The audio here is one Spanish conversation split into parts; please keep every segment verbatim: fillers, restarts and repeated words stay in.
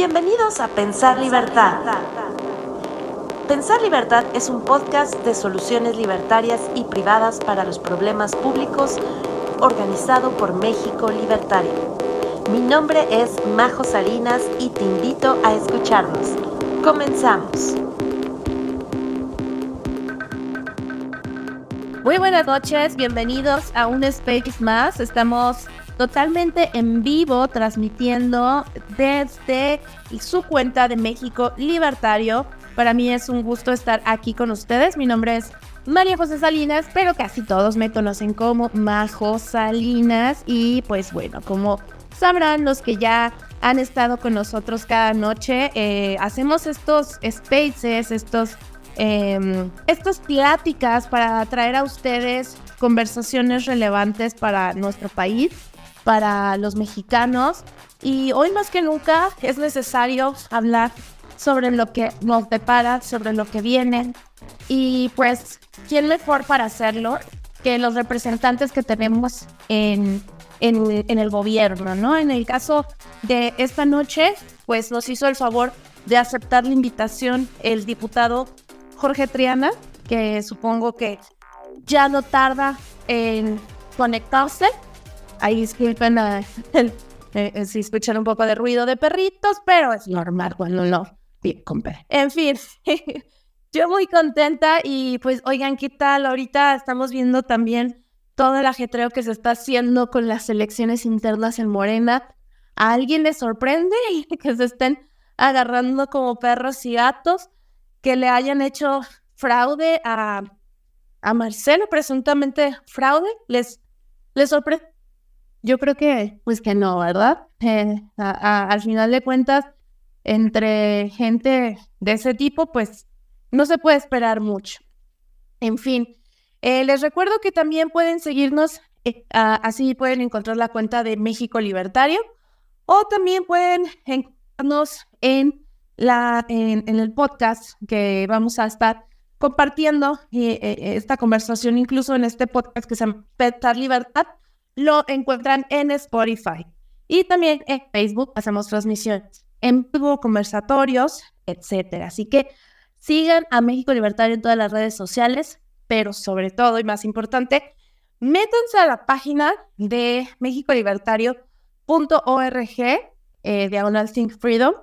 Bienvenidos a Pensar Libertad. Pensar Libertad es un podcast de soluciones libertarias y privadas para los problemas públicos, organizado por México Libertario. Mi nombre es Majo Salinas y te invito a escucharnos. Comenzamos. Muy buenas noches, bienvenidos a un Space más. Estamos totalmente en vivo transmitiendo desde su cuenta de México Libertario. Para mí es un gusto estar aquí con ustedes. Mi nombre es María José Salinas, pero casi todos me conocen como Majo Salinas. Y pues bueno, como sabrán los que ya han estado con nosotros cada noche, eh, hacemos estos spaces, estos, eh, estas pláticas para traer a ustedes conversaciones relevantes para nuestro país, para los mexicanos, y hoy más que nunca es necesario hablar sobre lo que nos depara, sobre lo que viene, y pues, ¿quién mejor para hacerlo que los representantes que tenemos en, en, en el gobierno, ¿no? En el caso de esta noche, pues nos hizo el favor de aceptar la invitación el diputado Jorge Triana, que supongo que ya no tarda en conectarse. Ahí disculpen uh, el, eh, si escuchan un poco de ruido de perritos, pero es normal cuando no bien, compadre. En fin, yo muy contenta y pues oigan, ¿qué tal? Ahorita estamos viendo también todo el ajetreo que se está haciendo con las elecciones internas en Morena. ¿A alguien le sorprende que se estén agarrando como perros y gatos? Que le hayan hecho fraude a, a Marcelo, presuntamente fraude. ¿Les, les sorprende? Yo creo que, pues que no, ¿verdad? Eh, a, a, al final de cuentas, entre gente de ese tipo, pues no se puede esperar mucho. En fin, eh, les recuerdo que también pueden seguirnos, eh, a, así pueden encontrar la cuenta de México Libertario, o también pueden encontrarnos en, la, en, en el podcast que vamos a estar compartiendo eh, eh, esta conversación, incluso en este podcast que se llama Pensar Libertad. Lo encuentran en Spotify y también en Facebook. Hacemos transmisiones en vivo, conversatorios, etcétera. Así que sigan a México Libertario en todas las redes sociales, pero sobre todo y más importante, métanse a la página de mexico libertario punto org, eh, diagonal Think Freedom.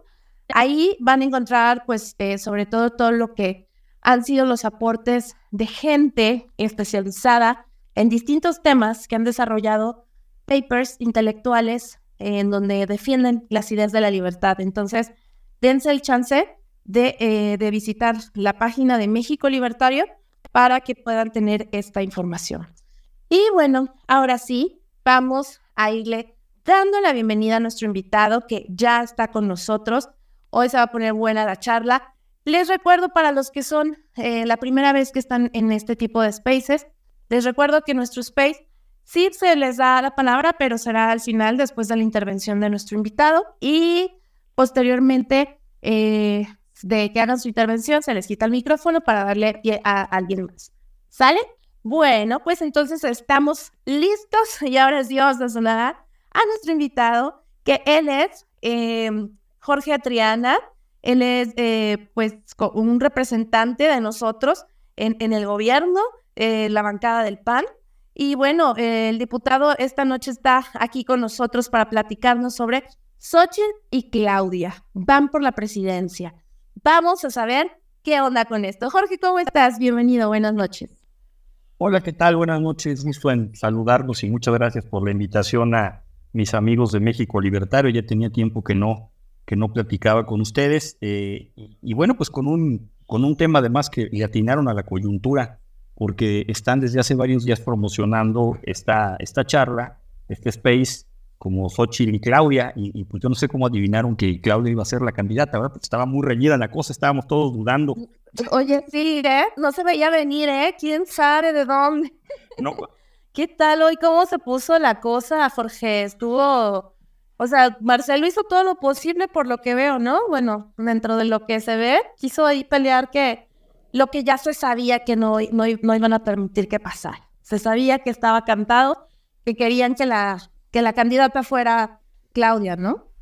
Ahí van a encontrar, pues, eh, sobre todo todo lo que han sido los aportes de gente especializada en distintos temas que han desarrollado papers intelectuales eh, en donde defienden las ideas de la libertad. Entonces, dense el chance de, eh, de visitar la página de México Libertario para que puedan tener esta información. Y bueno, ahora sí, vamos a irle dando la bienvenida a nuestro invitado que ya está con nosotros. Hoy se va a poner buena la charla. Les recuerdo, para los que son eh, la primera vez que están en este tipo de spaces, les recuerdo que nuestro space sí se les da la palabra, pero será al final, después de la intervención de nuestro invitado, y posteriormente eh, de que hagan su intervención se les quita el micrófono para darle pie a alguien más. ¿Sale? Bueno, pues entonces estamos listos y ahora sí vamos a saludar a nuestro invitado, que él es eh, Jorge Triana. Él es eh, pues un representante de nosotros en, en el gobierno, Eh, la bancada del P A N. Y bueno, eh, el diputado esta noche está aquí con nosotros para platicarnos sobre Xóchitl y Claudia. Van por la presidencia. Vamos a saber qué onda con esto. Jorge, ¿cómo estás? Bienvenido, buenas noches. Hola, ¿qué tal? Buenas noches. Gusto en saludarlos y muchas gracias por la invitación a mis amigos de México Libertario. Ya tenía tiempo que no, que no platicaba con ustedes. Eh, y, y bueno, pues con un, con un tema además que le atinaron a la coyuntura, porque están desde hace varios días promocionando esta, esta charla, este space, como Xóchitl y Claudia, y, y pues yo no sé cómo adivinaron que Claudia iba a ser la candidata, ¿verdad? Porque estaba muy reñida la cosa, estábamos todos dudando. Oye, sí, ¿eh? No se veía venir, ¿eh? ¿Quién sabe de dónde? No. ¿Qué tal hoy? ¿Cómo se puso la cosa, Jorge? Estuvo... O sea, Marcelo hizo todo lo posible por lo que veo, ¿no? Bueno, dentro de lo que se ve, quiso ahí pelear que lo que ya se sabía que no, no, no iban a permitir que pasara. Se sabía que estaba cantado, que querían que la, que la candidata fuera Claudia, ¿no?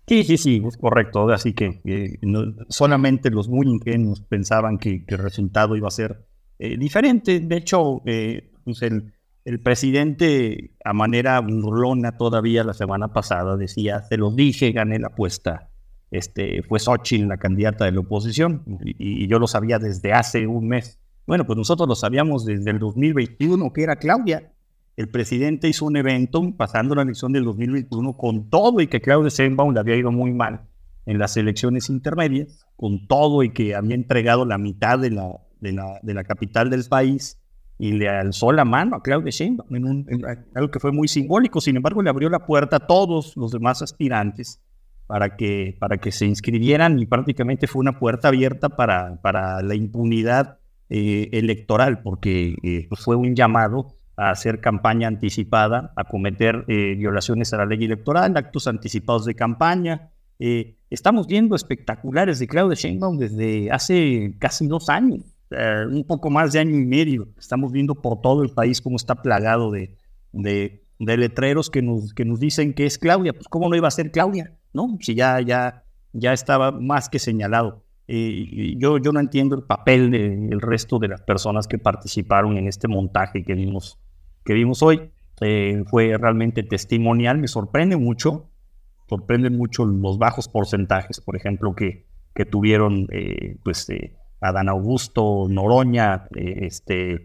Sí, sí, sí, es correcto. Así que eh, no- solamente los muy ingenuos pensaban que, que el resultado iba a ser eh, diferente. De hecho, eh, pues el, el presidente, a manera burlona todavía la semana pasada, decía, se los dije, gané la apuesta. Este, fue Xóchitl la candidata de la oposición y, y yo lo sabía desde hace un mes. Bueno, pues nosotros lo sabíamos desde el dos mil veintiuno, que era Claudia. El presidente hizo un evento pasando la elección del dos mil veintiuno con todo y que Claudia Sheinbaum le había ido muy mal en las elecciones intermedias, con todo y que había entregado la mitad de la, de la, de la capital del país y le alzó la mano a Claudia Sheinbaum en, un, en algo que fue muy simbólico. Sin embargo, le abrió la puerta a todos los demás aspirantes para que, para que se inscribieran y prácticamente fue una puerta abierta para, para la impunidad eh, electoral, porque eh, fue un llamado a hacer campaña anticipada, a cometer eh, violaciones a la ley electoral, actos anticipados de campaña. Eh, estamos viendo espectaculares de Claudia Sheinbaum desde hace casi dos años, eh, un poco más de año y medio. Estamos viendo por todo el país cómo está plagado de, de, de letreros que nos, que nos dicen que es Claudia. Pues cómo no iba a ser Claudia, ¿no? Si ya, ya, ya estaba más que señalado. Eh, yo, yo no entiendo el papel del resto de las personas que participaron en este montaje que vimos, que vimos hoy. Eh, fue realmente testimonial, me sorprende mucho, sorprende mucho los bajos porcentajes, por ejemplo, que, que tuvieron eh, pues, eh, Adán Augusto, Noroña, eh, este,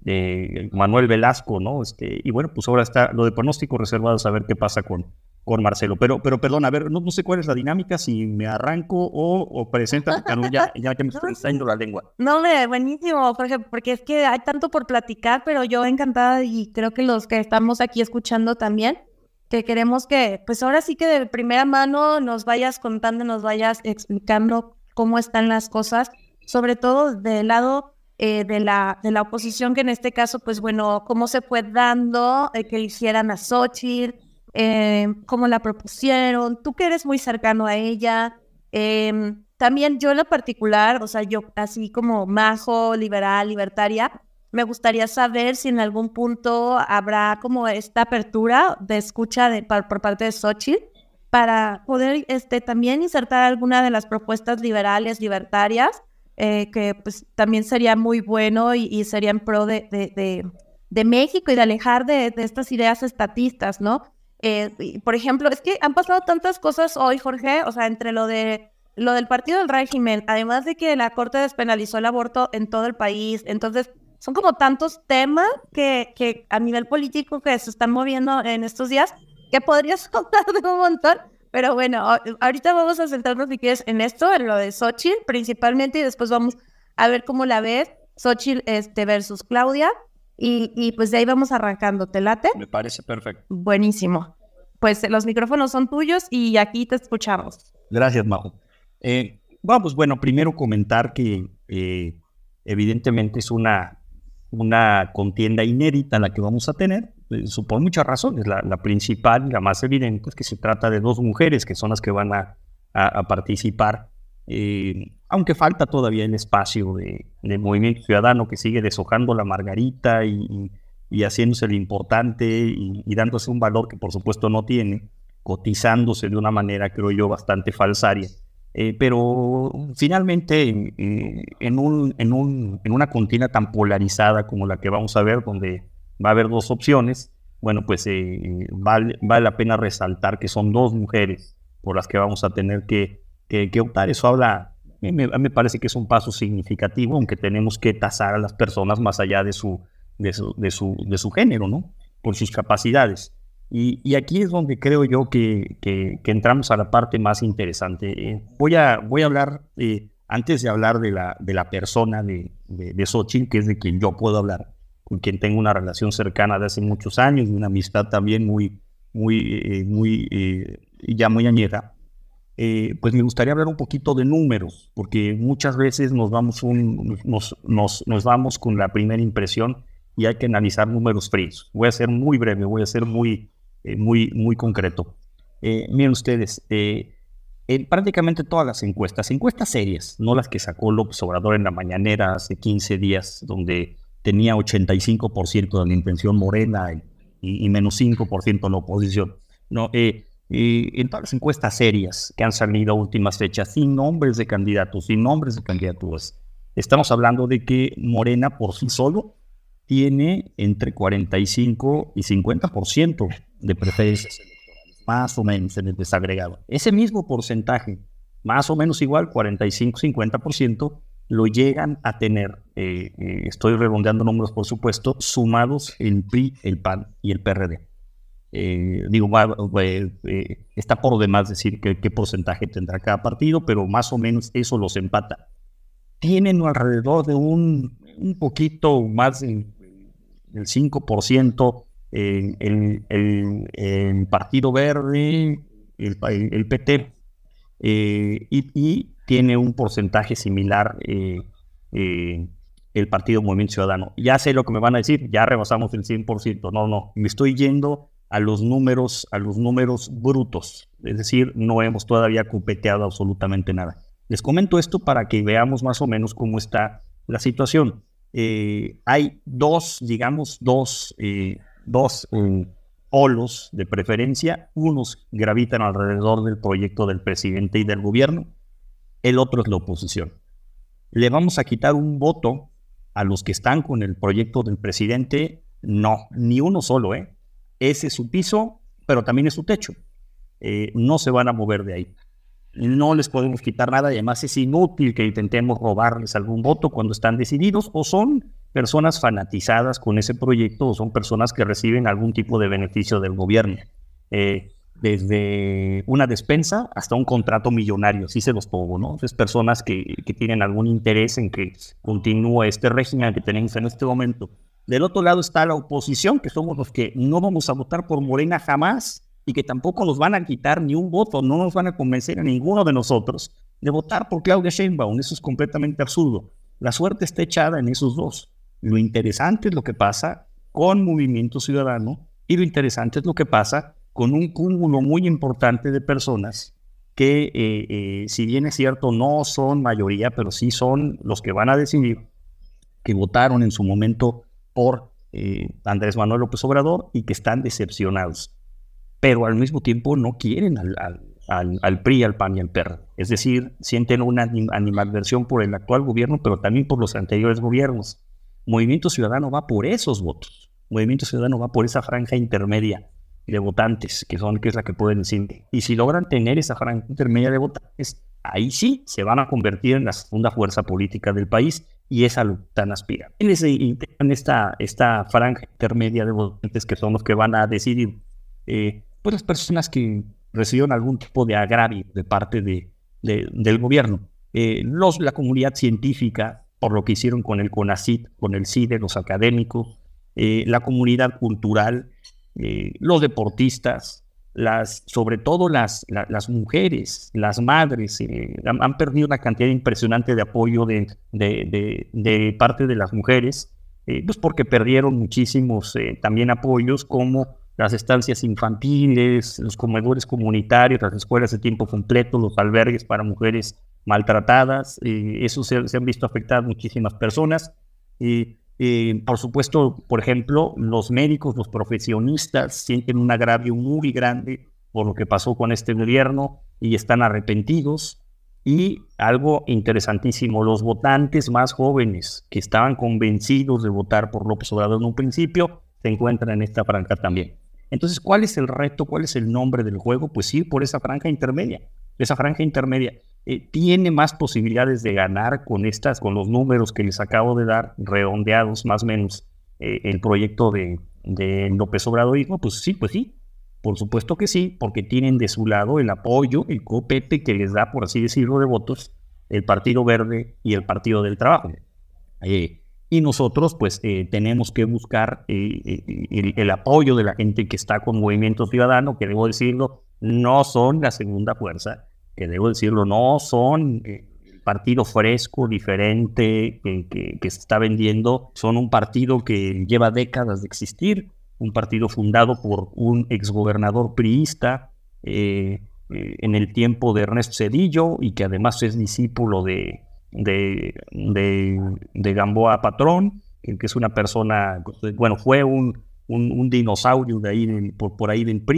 eh, Manuel Velasco, ¿no? Este, y bueno, pues ahora está lo de pronóstico reservado, a saber qué pasa con, con Marcelo. Pero, pero perdón, a ver, no, no sé cuál es la dinámica, si me arranco o, o presenta, ya, ya que me estoy saliendo la lengua. No, hombre, buenísimo, Jorge, porque es que hay tanto por platicar, pero yo encantada y creo que los que estamos aquí escuchando también, que queremos que, pues ahora sí que de primera mano nos vayas contando, nos vayas explicando cómo están las cosas, sobre todo del lado eh, de la de la oposición, que en este caso, pues bueno, cómo se fue dando eh, que hicieran a Xóchitl, eh, cómo la propusieron, tú que eres muy cercano a ella. Eh, también yo en lo particular, o sea, yo así como majo, liberal, libertaria, me gustaría saber si en algún punto habrá como esta apertura de escucha de, por, por parte de Xóchitl para poder este, también insertar alguna de las propuestas liberales, libertarias, eh, que pues también sería muy bueno y, y sería en pro de, de, de, de México y de alejar de, de estas ideas estatistas, ¿no? Eh, y, por ejemplo, es que han pasado tantas cosas hoy, Jorge, o sea, entre lo de lo del partido del régimen, además de que la Corte despenalizó el aborto en todo el país, entonces son como tantos temas que, que a nivel político que se están moviendo en estos días, que podrías hablar de un montón, pero bueno, ahorita vamos a centrarnos si quieres en esto, en lo de Xóchitl principalmente, y después vamos a ver cómo la ves, Xóchitl este, versus Claudia. Y, y pues de ahí vamos arrancando, ¿te late? Me parece perfecto. Buenísimo. Pues los micrófonos son tuyos y aquí te escuchamos. Gracias, Majo. Eh, bueno, pues bueno, primero comentar que eh, evidentemente es una, una contienda inédita la que vamos a tener, eh, por muchas razones. La, la principal y la más evidente es que se trata de dos mujeres que son las que van a, a, a participar. Eh, aunque falta todavía el espacio de, de Movimiento Ciudadano, que sigue deshojando la margarita y, y, y haciéndose lo importante y, y dándose un valor que por supuesto no tiene, cotizándose de una manera, creo yo, bastante falsaria. Eh, pero finalmente eh, en, un, en, un, en una contienda tan polarizada como la que vamos a ver, donde va a haber dos opciones, bueno, pues eh, vale, vale la pena resaltar que son dos mujeres por las que vamos a tener que Que, que optar. Eso habla, me, me parece que es un paso significativo, aunque tenemos que tasar a las personas más allá de su, de su, de su, de su género, ¿no? Por sus capacidades. Y, y aquí es donde creo yo que, que, que entramos a la parte más interesante. Eh, voy, a, voy a hablar, eh, antes de hablar de la, de la persona de, de, de Xóchitl, que es de quien yo puedo hablar, con quien tengo una relación cercana de hace muchos años, una amistad también muy, muy, eh, muy, eh, ya muy añeja. Eh, pues me gustaría hablar un poquito de números, porque muchas veces nos vamos, un, nos, nos, nos vamos con la primera impresión y hay que analizar números fríos. Voy a ser muy breve, voy a ser muy, eh, muy, muy concreto. Eh, miren ustedes, eh, en prácticamente todas las encuestas, encuestas serias, no las que sacó López Obrador en la mañanera hace quince días, donde tenía ochenta y cinco por ciento de la intención Morena y, y, y menos cinco por ciento la oposición. No, eh, eh, en todas las encuestas serias que han salido a últimas fechas, sin nombres de candidatos, sin nombres de candidaturas, estamos hablando de que Morena por sí solo tiene entre cuarenta y cinco y cincuenta por ciento de preferencias electorales, más o menos en el desagregado. Ese mismo porcentaje, más o menos igual, cuarenta y cinco a cincuenta por ciento, lo llegan a tener, eh, eh, estoy redondeando números por supuesto, sumados el P R I, el P A N y el P R D. Eh, digo, eh, eh, está por demás decir que, qué porcentaje tendrá cada partido, pero más o menos eso los empata. Tienen alrededor de un, un poquito más del, del cinco por ciento eh, el, el, el Partido Verde, el, el P T, eh, y, y tiene un porcentaje similar eh, eh, el Partido Movimiento Ciudadano. Ya sé lo que me van a decir, ya rebasamos el cien por ciento. No, no, me estoy yendo a los números, a los números brutos. Es decir, no hemos todavía copeteado absolutamente nada. Les comento esto para que veamos más o menos cómo está la situación. Eh, hay dos, digamos, dos, eh, dos eh, polos de preferencia. Unos gravitan alrededor del proyecto del presidente y del gobierno. El otro es la oposición. ¿Le vamos a quitar un voto a los que están con el proyecto del presidente? No, ni uno solo, ¿eh? Ese es su piso, pero también es su techo. Eh, no se van a mover de ahí. No les podemos quitar nada y además es inútil que intentemos robarles algún voto cuando están decididos o son personas fanatizadas con ese proyecto o son personas que reciben algún tipo de beneficio del gobierno. Eh, desde una despensa hasta un contrato millonario, así se los pongo, ¿no? Es personas que, que tienen algún interés en que continúe este régimen que tenemos en este momento. Del otro lado está la oposición, que somos los que no vamos a votar por Morena jamás y que tampoco nos van a quitar ni un voto, no nos van a convencer a ninguno de nosotros de votar por Claudia Sheinbaum. Eso es completamente absurdo. La suerte está echada en esos dos. Lo interesante es lo que pasa con Movimiento Ciudadano y lo interesante es lo que pasa con un cúmulo muy importante de personas que, eh, eh, si bien es cierto, no son mayoría, pero sí son los que van a decidir, que votaron en su momento por eh, Andrés Manuel López Obrador y que están decepcionados. Pero al mismo tiempo no quieren al, al, al, al P R I, al P A N y al P R D. Es decir, sienten una animadversión por el actual gobierno, pero también por los anteriores gobiernos. Movimiento Ciudadano va por esos votos. Movimiento Ciudadano va por esa franja intermedia de votantes, que son que es la que pueden decir. Y si logran tener esa franja intermedia de votantes, ahí sí se van a convertir en la segunda fuerza política del país y esa lo tan aspira. En, ese, en esta, esta franja intermedia de votantes que son los que van a decidir, eh, pues las personas que recibieron algún tipo de agravio de parte de, de, del gobierno, eh, los, la comunidad científica, por lo que hicieron con el CONACYT, con el CIDE, los académicos, eh, la comunidad cultural, eh, los deportistas, las, sobre todo las, la, las mujeres, las madres, eh, han, han perdido una cantidad impresionante de apoyo de, de, de, de parte de las mujeres, eh, pues porque perdieron muchísimos eh, también apoyos como las estancias infantiles, los comedores comunitarios, las escuelas de tiempo completo, los albergues para mujeres maltratadas. Eh, eso se, se han visto afectadas muchísimas personas. Eh, eh, por supuesto, por ejemplo, los médicos, los profesionistas sienten un agravio muy grande por lo que pasó con este gobierno y están arrepentidos. Y algo interesantísimo, los votantes más jóvenes que estaban convencidos de votar por López Obrador en un principio, se encuentran en esta franja también. Entonces, ¿cuál es el reto? ¿Cuál es el nombre del juego? Pues ir por esa franja intermedia. Esa franja intermedia eh, tiene más posibilidades de ganar con estas, con los números que les acabo de dar, redondeados más o menos, eh, el proyecto de, de López Obradorismo. Pues sí, pues sí, por supuesto que sí, porque tienen de su lado el apoyo, el copete que les da, por así decirlo, de votos, el Partido Verde y el Partido del Trabajo. Eh, Y nosotros, pues, eh, tenemos que buscar eh, el, el apoyo de la gente que está con Movimiento Ciudadano, que debo decirlo, no son la segunda fuerza, que debo decirlo, no son eh, el partido fresco, diferente, que, que, que se está vendiendo. Son un partido que lleva décadas de existir, un partido fundado por un exgobernador priista eh, eh, en el tiempo de Ernesto Zedillo y que además es discípulo de... De, de, de Gamboa Patrón, que, que es una persona, bueno, fue un, un, un dinosaurio de ahí, del, por, por ahí del P R I,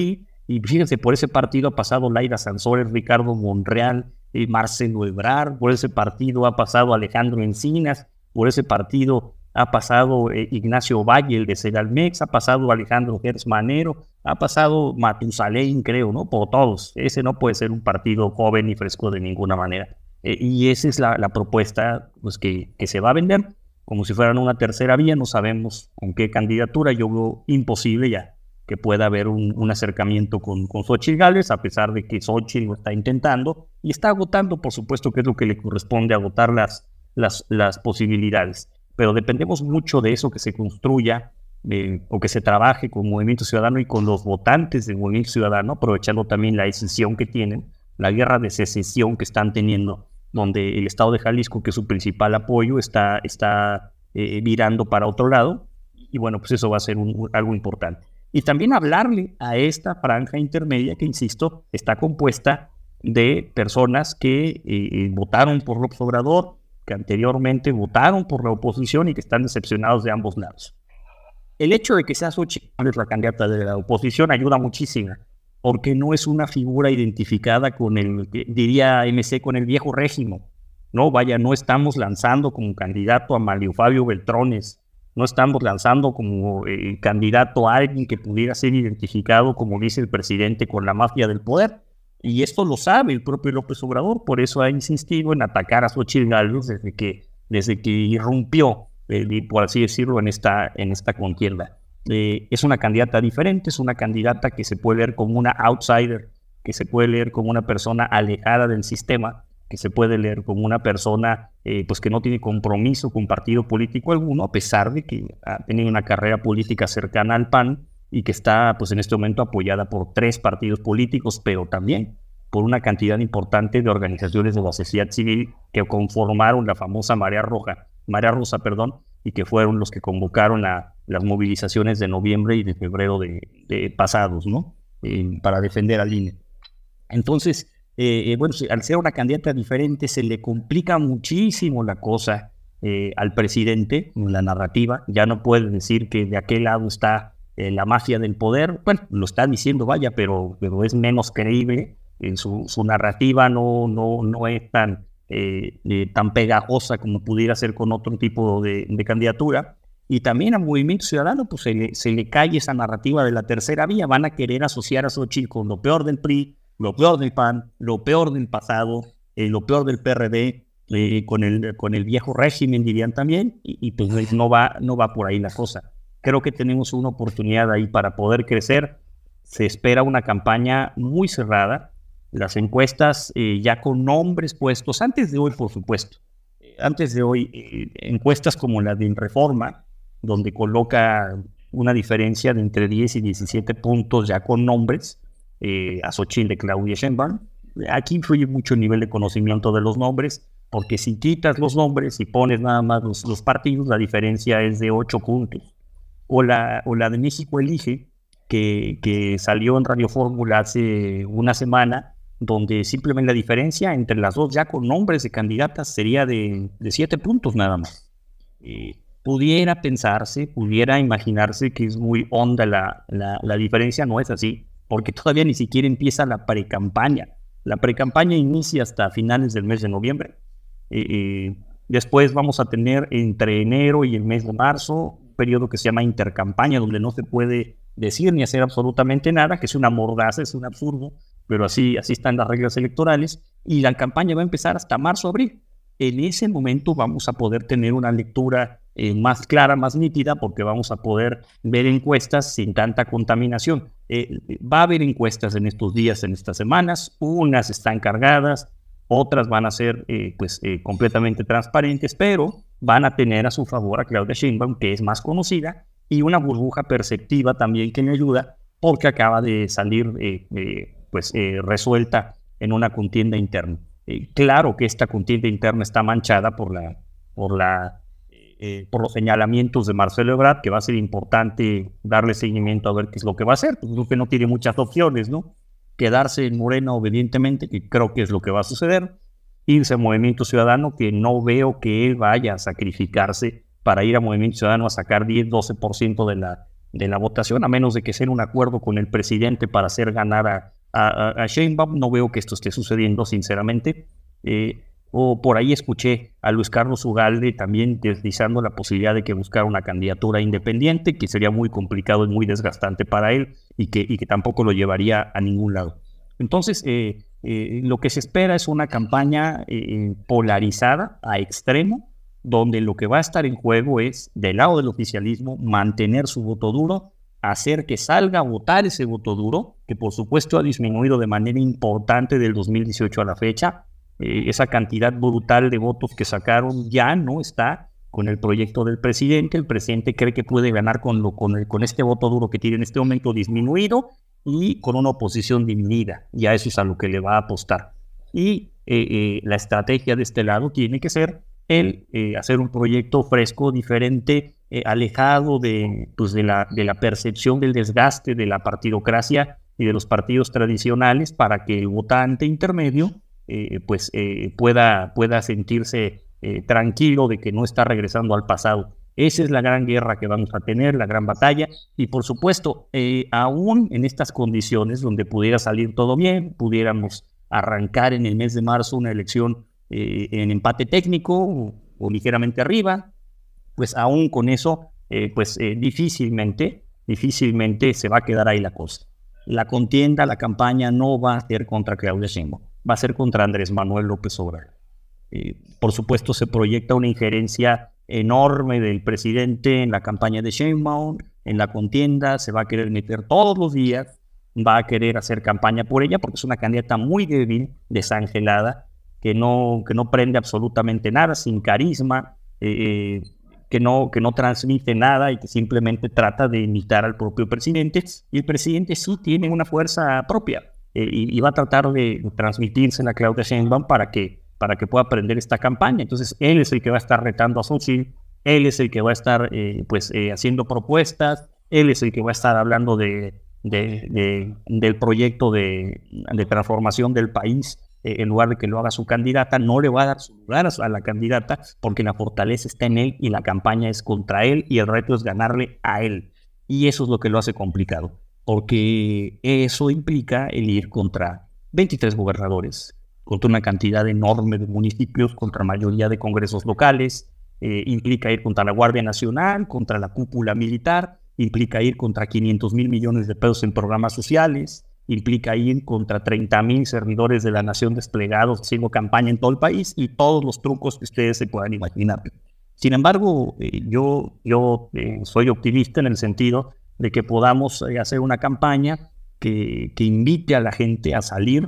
Y fíjense, por ese partido ha pasado Laira Sansores, Ricardo Monreal, eh, Marcelo Ebrard, por ese partido ha pasado Alejandro Encinas, por ese partido ha pasado eh, Ignacio Valle, el de Segalmex, ha pasado Alejandro Gertz Manero, ha pasado Matusalén, creo, ¿no? Por todos. Ese no puede ser un partido joven y fresco de ninguna manera. Eh, y esa es la, la propuesta pues, que, que se va a vender, como si fueran una tercera vía. No sabemos con qué candidatura. Yo veo imposible ya que pueda haber un, un acercamiento con, con Xóchitl Gálvez, a pesar de que Xóchitl lo está intentando y está agotando, por supuesto, que es lo que le corresponde, agotar las, las, las posibilidades. Pero dependemos mucho de eso, que se construya eh, o que se trabaje con Movimiento Ciudadano y con los votantes del Movimiento Ciudadano, aprovechando también la decisión que tienen, la guerra de secesión que están teniendo, donde el Estado de Jalisco, que es su principal apoyo, está, está eh, virando para otro lado, y bueno, pues eso va a ser un, un, algo importante. Y también hablarle a esta franja intermedia que, insisto, está compuesta de personas que eh, votaron por López Obrador, que anteriormente votaron por la oposición y que están decepcionados de ambos lados. El hecho de que sea Xóchitl la candidata de la oposición ayuda muchísimo, porque no es una figura identificada con el, diría M C, con el viejo régimen. No, vaya, no estamos lanzando como candidato a Mario Fabio Beltrones, no estamos lanzando como eh, candidato a alguien que pudiera ser identificado, como dice el presidente, con la mafia del poder. Y esto lo sabe el propio López Obrador, por eso ha insistido en atacar a Xóchitl Gálvez desde que, desde que irrumpió, eh, por así decirlo, en esta, en esta contienda. Eh, es una candidata diferente, es una candidata que se puede leer como una outsider, que se puede leer como una persona alejada del sistema, que se puede leer como una persona eh, pues que no tiene compromiso con partido político alguno, a pesar de que ha tenido una carrera política cercana al P A N y que está pues en este momento apoyada por tres partidos políticos, pero también por una cantidad importante de organizaciones de la sociedad civil que conformaron la famosa Marea Roja, Marea Rosa, perdón, y que fueron los que convocaron a las movilizaciones de noviembre y de febrero de, de pasados, ¿no? Eh, para defender al I N E. Entonces, eh, eh, bueno, al ser una candidata diferente, se le complica muchísimo la cosa eh, al presidente en la narrativa. Ya no puede decir que de aquel lado está eh, la mafia del poder. Bueno, lo está diciendo, vaya, pero, pero es menos creíble. En su, su narrativa no, no, no es tan, eh, eh, tan pegajosa como pudiera ser con otro tipo de, de candidatura. Y también al Movimiento Ciudadano pues se le, se le cae esa narrativa de la tercera vía. Van a querer asociar a Xóchitl con lo peor del P R I, lo peor del P A N, lo peor del pasado, eh, lo peor del P R D, eh, con, el, con el viejo régimen, dirían también, y, y pues no va, no va por ahí la cosa. Creo que tenemos una oportunidad ahí para poder crecer. Se espera una campaña muy cerrada. Las encuestas eh, ya con nombres puestos, antes de hoy, por supuesto. Eh, antes de hoy, eh, encuestas como la de Reforma, donde coloca una diferencia de entre diez y diecisiete puntos ya con nombres, eh, a Xóchitl de Claudia Sheinbaum. Aquí influye mucho el nivel de conocimiento de los nombres, porque si quitas los nombres y pones nada más los, los partidos, la diferencia es de ocho puntos. O la, o la de México Elige, que, que salió en Radio Fórmula hace una semana, donde simplemente la diferencia entre las dos ya con nombres de candidatas sería de, de siete puntos nada más. Eh, pudiera pensarse, pudiera imaginarse que es muy honda la, la, la diferencia. No es así, porque todavía ni siquiera empieza la precampaña. La precampaña inicia hasta finales del mes de noviembre. Eh, eh, después vamos a tener entre enero y el mes de marzo un periodo que se llama intercampaña, donde no se puede decir ni hacer absolutamente nada, que es una mordaza, es un absurdo, pero así, así están las reglas electorales, y la campaña va a empezar hasta marzo, abril. En ese momento vamos a poder tener una lectura eh, más clara, más nítida, porque vamos a poder ver encuestas sin tanta contaminación. Eh, va a haber encuestas en estos días, en estas semanas, unas están cargadas, otras van a ser eh, pues, eh, completamente transparentes, pero van a tener a su favor a Claudia Sheinbaum, que es más conocida, y una burbuja perceptiva también que me ayuda, porque acaba de salir eh, eh, pues, eh, resuelta en una contienda interna. Eh, claro que esta contienda interna está manchada por, la, por, la, eh, por los señalamientos de Marcelo Ebrard, que va a ser importante darle seguimiento a ver qué es lo que va a hacer. Pues creo que no tiene muchas opciones, ¿no? Quedarse en Morena obedientemente, que creo que es lo que va a suceder, irse a Movimiento Ciudadano, que no veo que él vaya a sacrificarse para ir a Movimiento Ciudadano a sacar diez, doce por ciento de la, de la votación, a menos de que sea un acuerdo con el presidente para hacer ganar a, a, a Sheinbaum. No veo que esto esté sucediendo, sinceramente. Eh, o por ahí escuché a Luis Carlos Ugalde también deslizando la posibilidad de que buscara una candidatura independiente, que sería muy complicado y muy desgastante para él y que, y que tampoco lo llevaría a ningún lado. Entonces, eh, eh, lo que se espera es una campaña eh, polarizada a extremo, donde lo que va a estar en juego es, del lado del oficialismo, mantener su voto duro, hacer que salga a votar ese voto duro, que por supuesto ha disminuido de manera importante del dos mil dieciocho a la fecha. Eh, esa cantidad brutal de votos que sacaron ya no está con el proyecto del presidente. El presidente cree que puede ganar con, lo, con, el, con este voto duro que tiene en este momento disminuido y con una oposición dividida. Ya eso es a lo que le va a apostar. Y eh, eh, la estrategia de este lado tiene que ser el eh, hacer un proyecto fresco, diferente, eh, alejado de, pues de, la, de la percepción del desgaste de la partidocracia y de los partidos tradicionales, para que el votante intermedio eh, pues, eh, pueda, pueda sentirse eh, tranquilo de que no está regresando al pasado. Esa es la gran guerra que vamos a tener, la gran batalla. Y por supuesto, eh, aún en estas condiciones donde pudiera salir todo bien, pudiéramos arrancar en el mes de marzo una elección eh, en empate técnico o, o ligeramente arriba, pues aún con eso, eh, pues eh, difícilmente, difícilmente se va a quedar ahí la cosa. La contienda, la campaña no va a ser contra Claudia Sheinbaum, va a ser contra Andrés Manuel López Obrador. Eh, por supuesto, se proyecta una injerencia enorme del presidente en la campaña de Sheinbaum, en la contienda, se va a querer meter todos los días, va a querer hacer campaña por ella, porque es una candidata muy débil, desangelada, que no, que no prende absolutamente nada, sin carisma, eh, que, no, que no transmite nada y que simplemente trata de imitar al propio presidente. Y el presidente sí tiene una fuerza propia eh, y, y va a tratar de transmitirse a Claudia Sheinbaum para que para que pueda aprender esta campaña. Entonces, él es el que va a estar retando a Xochitl, él es el que va a estar eh, pues, eh, haciendo propuestas, él es el que va a estar hablando de, de, de, del proyecto de, de transformación del país, eh, en lugar de que lo haga su candidata. No le va a dar su lugar a, a la candidata, porque la fortaleza está en él y la campaña es contra él y el reto es ganarle a él. Y eso es lo que lo hace complicado, porque eso implica el ir contra veintitrés gobernadores, contra una cantidad enorme de municipios, contra mayoría de congresos locales, eh, implica ir contra la Guardia Nacional, contra la cúpula militar, implica ir contra quinientos mil millones de pesos en programas sociales, implica ir contra treinta mil servidores de la nación desplegados haciendo campaña en todo el país y todos los trucos que ustedes se puedan imaginar. Sin embargo, eh, yo, yo eh, soy optimista en el sentido de que podamos eh, hacer una campaña que, que invite a la gente a salir,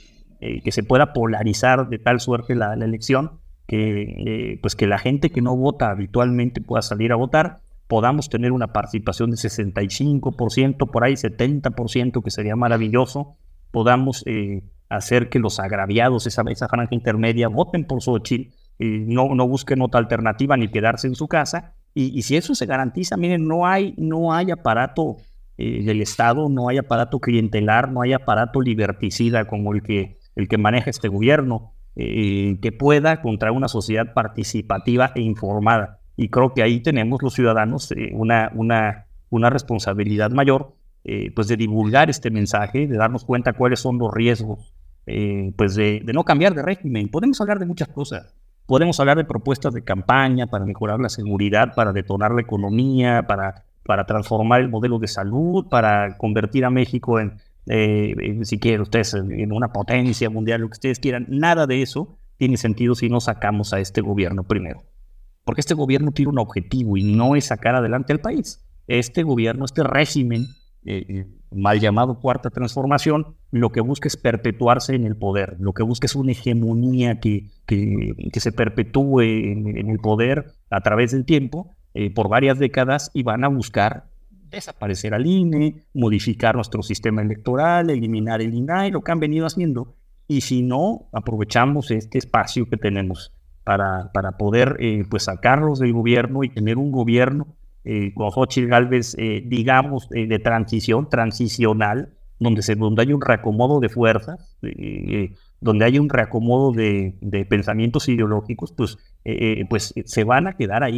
Eh, que se pueda polarizar de tal suerte la, la elección, que, eh, pues que la gente que no vota habitualmente pueda salir a votar, podamos tener una participación de sesenta y cinco por ciento, por ahí setenta por ciento, que sería maravilloso, podamos eh, hacer que los agraviados, esa, esa franja intermedia, voten por Xochitl, eh, no, no busquen otra alternativa ni quedarse en su casa, y, y si eso se garantiza, miren, no hay, no hay aparato eh, del Estado, no hay aparato clientelar, no hay aparato liberticida como el que el que maneja este gobierno, eh, que pueda contra una sociedad participativa e informada. Y creo que ahí tenemos los ciudadanos eh, una, una, una responsabilidad mayor, eh, pues de divulgar este mensaje, de darnos cuenta cuáles son los riesgos, eh, pues de, de no cambiar de régimen. Podemos hablar de muchas cosas. Podemos hablar de propuestas de campaña para mejorar la seguridad, para detonar la economía, para, para transformar el modelo de salud, para convertir a México en Eh, si quieren ustedes en una potencia mundial, lo que ustedes quieran. Nada de eso tiene sentido si no sacamos a este gobierno primero, porque este gobierno tiene un objetivo y no es sacar adelante al país. Este gobierno, este régimen eh, mal llamado Cuarta Transformación, lo que busca es perpetuarse en el poder, lo que busca es una hegemonía que, que, que se perpetúe en, en el poder a través del tiempo, eh, por varias décadas, y van a buscar desaparecer al I N E, modificar nuestro sistema electoral, eliminar el I N A I, lo que han venido haciendo. Y si no, aprovechamos este espacio que tenemos para, para poder eh, pues sacarlos del gobierno y tener un gobierno eh, con Xochitl Gálvez, eh, digamos, eh, de transición, transicional, donde, se, donde hay un reacomodo de fuerzas, eh, donde hay un reacomodo de, de pensamientos ideológicos, pues, eh, pues se van a quedar ahí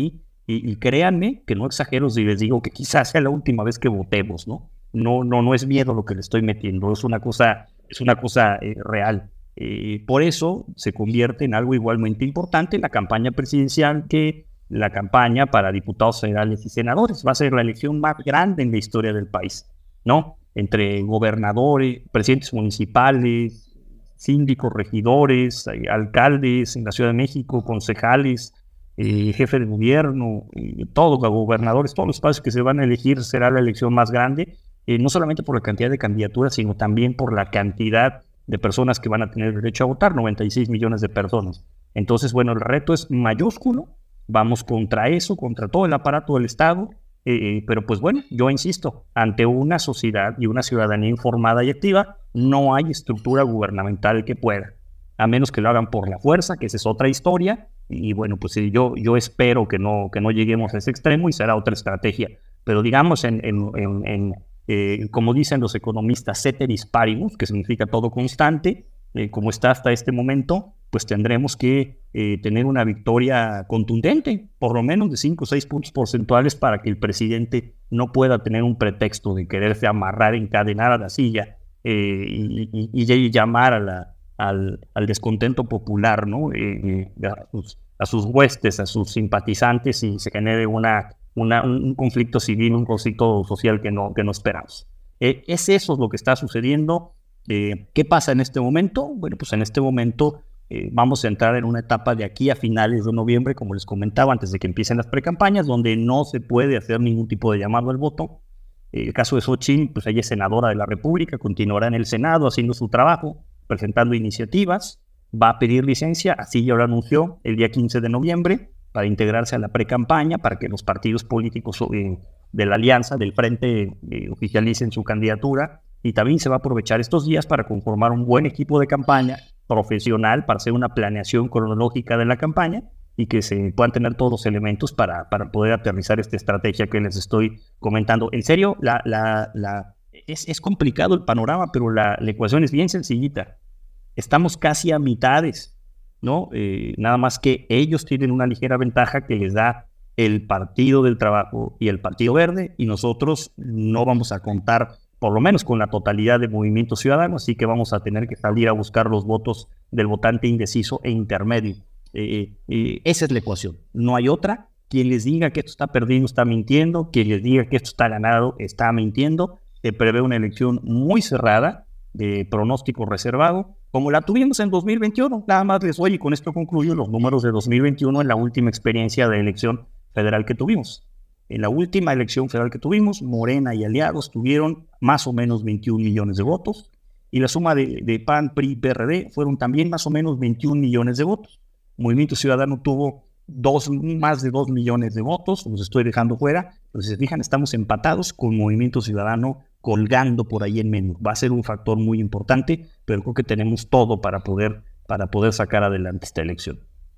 Y, y créanme que no exagero si les digo que quizás sea la última vez que votemos, ¿no? No, no, no es miedo lo que le estoy metiendo, es una cosa, es una cosa eh, real. Eh, por eso se convierte en algo igualmente importante la campaña presidencial que la campaña para diputados federales y senadores. Va a ser la elección más grande en la historia del país, ¿no? Entre gobernadores, presidentes municipales, síndicos, regidores, eh, alcaldes en la Ciudad de México, concejales, eh, jefe de gobierno, eh, todos los gobernadores, todos los espacios que se van a elegir, será la elección más grande, eh, no solamente por la cantidad de candidaturas, sino también por la cantidad de personas que van a tener derecho a votar, noventa y seis millones de personas. Entonces, bueno, el reto es mayúsculo, vamos contra eso, contra todo el aparato del Estado, eh, pero pues bueno, yo insisto, ante una sociedad y una ciudadanía informada y activa, no hay estructura gubernamental que pueda, a menos que lo hagan por la fuerza, que esa es otra historia, y bueno, pues yo, yo espero que no, que no lleguemos a ese extremo y será otra estrategia, pero digamos en, en, en, en eh, como dicen los economistas, ceteris paribus, que significa todo constante, eh, como está hasta este momento, pues tendremos que eh, tener una victoria contundente, por lo menos de cinco o seis puntos porcentuales para que el presidente no pueda tener un pretexto de quererse amarrar, encadenar a la silla eh, y, y, y llamar a la, al, al descontento popular, ¿no? Eh, eh, a, sus, a sus huestes, a sus simpatizantes y se genere una, una, un conflicto civil, un conflicto social que no, que no esperamos. Eh, es eso lo que está sucediendo. Eh, ¿Qué pasa en este momento? Bueno, pues en este momento Eh, vamos a entrar en una etapa de aquí a finales de noviembre, como les comentaba, antes de que empiecen las precampañas, donde no se puede hacer ningún tipo de llamado al voto. Eh, el caso de Xochitl, pues ella es senadora de la República, continuará en el Senado haciendo su trabajo, presentando iniciativas, va a pedir licencia, así ya lo anunció el día quince de noviembre, para integrarse a la precampaña, para que los partidos políticos eh, de la alianza, del frente, eh, oficialicen su candidatura, y también se va a aprovechar estos días para conformar un buen equipo de campaña profesional para hacer una planeación cronológica de la campaña y que se puedan tener todos los elementos para, para poder aterrizar esta estrategia que les estoy comentando. En serio, la, la, la, es, es complicado el panorama, pero la, la ecuación es bien sencillita. Estamos casi a mitades, ¿no? Eh, nada más que ellos tienen una ligera ventaja que les da el Partido del Trabajo y el Partido Verde, y nosotros no vamos a contar por lo menos con la totalidad de Movimiento Ciudadano, así que vamos a tener que salir a buscar los votos del votante indeciso e intermedio. Eh, eh, esa es la ecuación, no hay otra. Quien les diga que esto está perdido está mintiendo, quien les diga que esto está ganado está mintiendo. Se prevé una elección muy cerrada, de pronóstico reservado, como la tuvimos en dos mil veintiuno. Nada más les voy, y con esto concluyo, los números de dos mil veintiuno en la última experiencia de elección federal que tuvimos. En la última elección federal que tuvimos, Morena y aliados tuvieron más o menos veintiún millones de votos, y la suma de, de P A N, P R I, P R D fueron también más o menos veintiún millones de votos. Movimiento Ciudadano tuvo dos, más de dos millones de votos, los estoy dejando fuera, pero si se fijan, estamos empatados con Movimiento Ciudadano colgando por ahí en medio. Va a ser un factor muy importante, pero creo que tenemos todo para poder, para poder sacar adelante esta elección.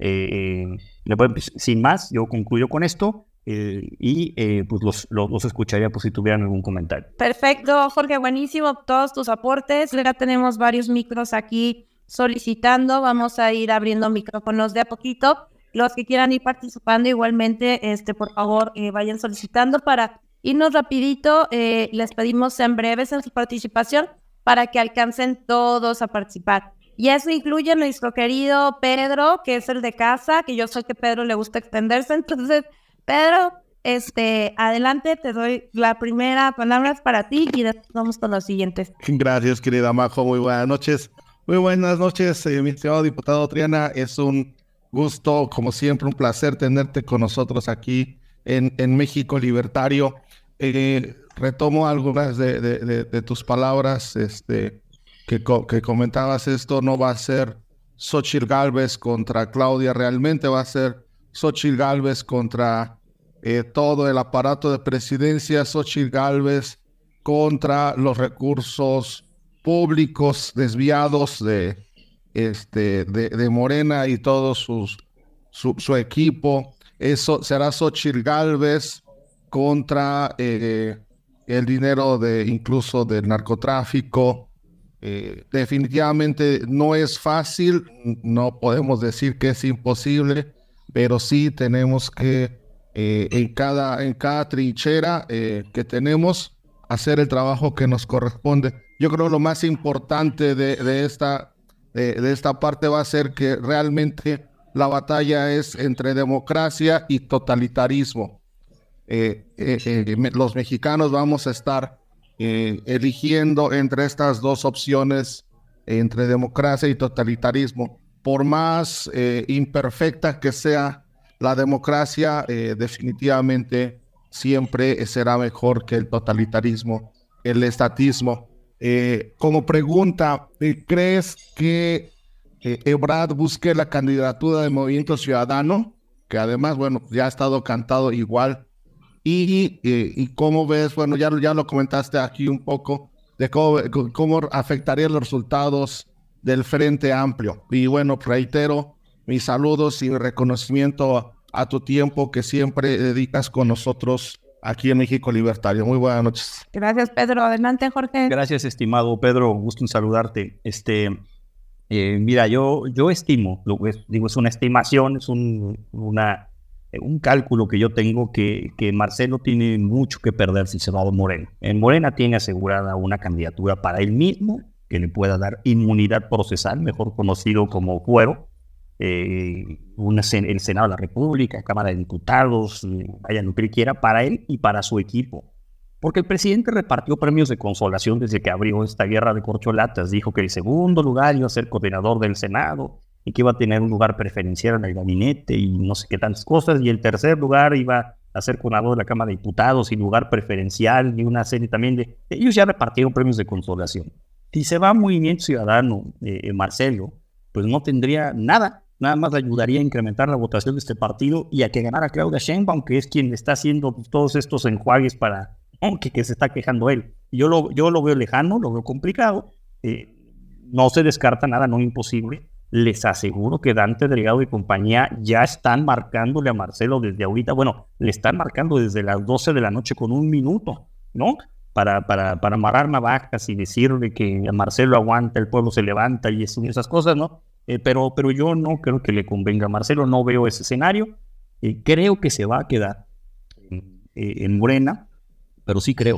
Eh, eh, sin más, yo concluyo con esto. Eh, y eh, pues los, los, los escucharía por si tuvieran algún comentario. Perfecto, Jorge, buenísimo todos tus aportes. Ya tenemos varios micros aquí solicitando, vamos a ir abriendo micrófonos de a poquito. Los que quieran ir participando igualmente, este, por favor, eh, vayan solicitando para irnos rapidito. Eh, les pedimos sean breves en su participación para que alcancen todos a participar. Y eso incluye a nuestro querido Pedro, que es el de casa, que yo sé que a Pedro le gusta extenderse, entonces Pedro, este, adelante, te doy la primera palabra para ti y después vamos con los siguientes. Gracias, querida Majo, muy buenas noches. Muy buenas noches, eh, mi estimado diputado Triana. Es un gusto, como siempre, un placer tenerte con nosotros aquí en, en México Libertario. Eh, retomo algunas de, de, de, de tus palabras, este, que, co que comentabas. Esto no va a ser Xochitl Gálvez contra Claudia, realmente va a ser Xochitl Gálvez contra eh, todo el aparato de presidencia, Xochitl Gálvez contra los recursos públicos desviados de, este, de, de Morena y todo sus, su, su equipo. Eso será Xochitl Gálvez contra eh, el dinero de incluso del narcotráfico. Eh, definitivamente no es fácil, no podemos decir que es imposible, pero sí tenemos que eh, en, cada, en cada trinchera eh, que tenemos, hacer el trabajo que nos corresponde. Yo creo que lo más importante de, de, esta, de, de esta parte va a ser que realmente la batalla es entre democracia y totalitarismo. Eh, eh, eh, me, los mexicanos vamos a estar eh, eligiendo entre estas dos opciones, eh, entre democracia y totalitarismo. Por más eh, imperfecta que sea la democracia, eh, definitivamente siempre será mejor que el totalitarismo, el estatismo. Eh, como pregunta, ¿crees que eh, Ebrard busque la candidatura del Movimiento Ciudadano? Que además, bueno, ya ha estado cantado igual. Y, y, y cómo ves, bueno, ya, ya lo comentaste aquí un poco, de cómo, cómo afectaría los resultados del Frente Amplio. Y bueno, reitero mis saludos y reconocimiento a, a tu tiempo que siempre dedicas con nosotros aquí en México Libertario. Muy buenas noches. Gracias, Pedro. Adelante, Jorge. Gracias, estimado Pedro. Gusto en saludarte. Este, eh, mira, yo, yo estimo, lo que es, digo, es una estimación, es un, una... un cálculo que yo tengo que, que Marcelo tiene mucho que perder si se va a Morena. En Morena tiene asegurada una candidatura para él mismo que le pueda dar inmunidad procesal, mejor conocido como fuero, eh, una, el Senado de la República, Cámara de Diputados, vaya lo que él quiera, para él y para su equipo. Porque el presidente repartió premios de consolación desde que abrió esta guerra de corcholatas. Dijo que el segundo lugar iba a ser coordinador del Senado y que iba a tener un lugar preferencial en el gabinete y no sé qué tantas cosas, y el tercer lugar iba a ser coordinador de la Cámara de Diputados y lugar preferencial y una serie también de... Ellos ya repartieron premios de consolación. Si se va a Movimiento Ciudadano, eh, Marcelo, pues no tendría nada, nada más le ayudaría a incrementar la votación de este partido y a que ganara Claudia Sheinbaum, que es quien está haciendo pues, todos estos enjuagues para... aunque que se está quejando él. Yo lo, yo lo veo lejano, lo veo complicado, eh, no se descarta nada, no imposible. Les aseguro que Dante Delgado y compañía ya están marcándole a Marcelo desde ahorita. Bueno, le están marcando desde las doce de la noche con un minuto, ¿no? Para, para, para amarrar navajas y decirle que a Marcelo aguanta, el pueblo se levanta y esas cosas, ¿no? Eh, pero, pero yo no creo que le convenga a Marcelo, no veo ese escenario. Eh, creo que se va a quedar en, en Morena, pero sí creo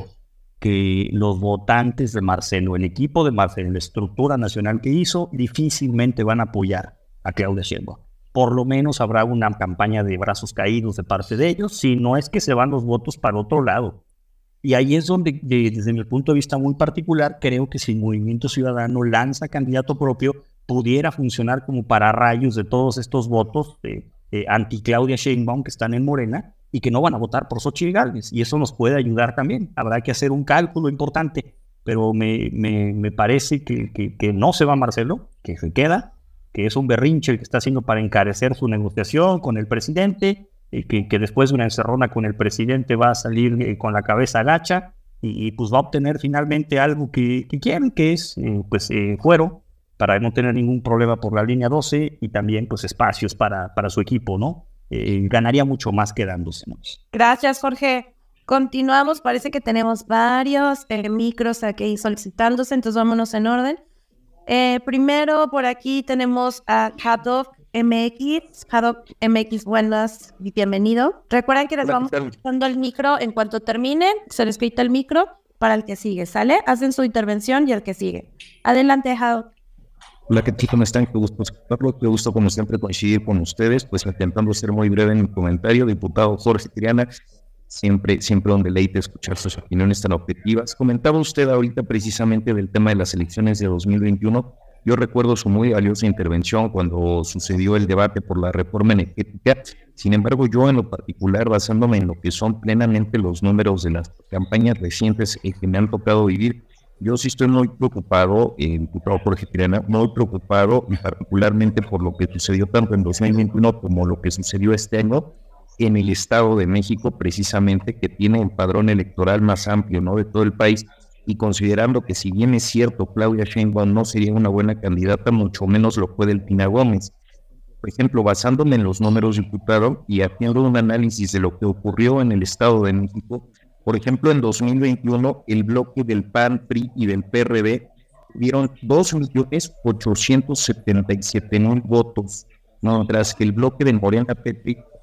que los votantes de Marcelo, el equipo de Marcelo, la estructura nacional que hizo, difícilmente van a apoyar a Claudia Sheinbaum. Por lo menos habrá una campaña de brazos caídos de parte de ellos, si no es que se van los votos para otro lado. Y ahí es donde, de, desde mi punto de vista muy particular, creo que si el Movimiento Ciudadano lanza candidato propio, pudiera funcionar como pararrayos de todos estos votos de, de anti-Claudia Sheinbaum que están en Morena, y que no van a votar por Xochitl Gálvez, y eso nos puede ayudar también. Habrá que hacer un cálculo importante, pero me, me, me parece que, que, que no se va Marcelo, que se queda, que es un berrinche el que está haciendo para encarecer su negociación con el presidente, y que, que después de una encerrona con el presidente va a salir eh, con la cabeza gacha, y, y pues va a obtener finalmente algo que, que quieren, que es eh, pues eh, fuero, para no tener ningún problema por la línea doce, y también pues espacios para, para su equipo, ¿no? Eh, ganaría mucho más quedándose, ¿no? Gracias, Jorge. Continuamos, parece que tenemos varios eh, micros aquí solicitándose, entonces vámonos en orden. Eh, primero, por aquí tenemos a Haddock M X. Haddock M X, buenas y bienvenido. Recuerden que les vamos dando el micro en cuanto terminen, se les quita el micro para el que sigue, ¿sale? Hacen su intervención y el que sigue. Adelante, Haddock. Hola, ¿qué tal? ¿Cómo están? Qué gusto escucharlo, qué gusto como siempre coincidir con ustedes, pues intentando ser muy breve en mi comentario. Diputado Jorge Triana, siempre, siempre un deleite escuchar sus opiniones tan objetivas. Comentaba usted ahorita precisamente del tema de las elecciones de dos mil veintiuno. Yo recuerdo su muy valiosa intervención cuando sucedió el debate por la reforma energética. Sin embargo, yo en lo particular, basándome en lo que son plenamente los números de las campañas recientes eh, que me han tocado vivir, yo sí estoy muy preocupado, eh, diputado Jorge Triana, muy preocupado y particularmente por lo que sucedió tanto en dos mil veintiuno como lo que sucedió este año en el Estado de México, precisamente, que tiene el padrón electoral más amplio, ¿no?, de todo el país, y considerando que si bien es cierto Claudia Sheinbaum no sería una buena candidata, mucho menos lo fue Delfina Gómez. Por ejemplo, basándome en los números, diputado, y haciendo un análisis de lo que ocurrió en el Estado de México, por ejemplo, en dos mil veintiuno, el bloque del P A N, P R I y del P R D dieron dos millones ochocientos setenta y siete mil votos, mientras que el bloque de Morena P T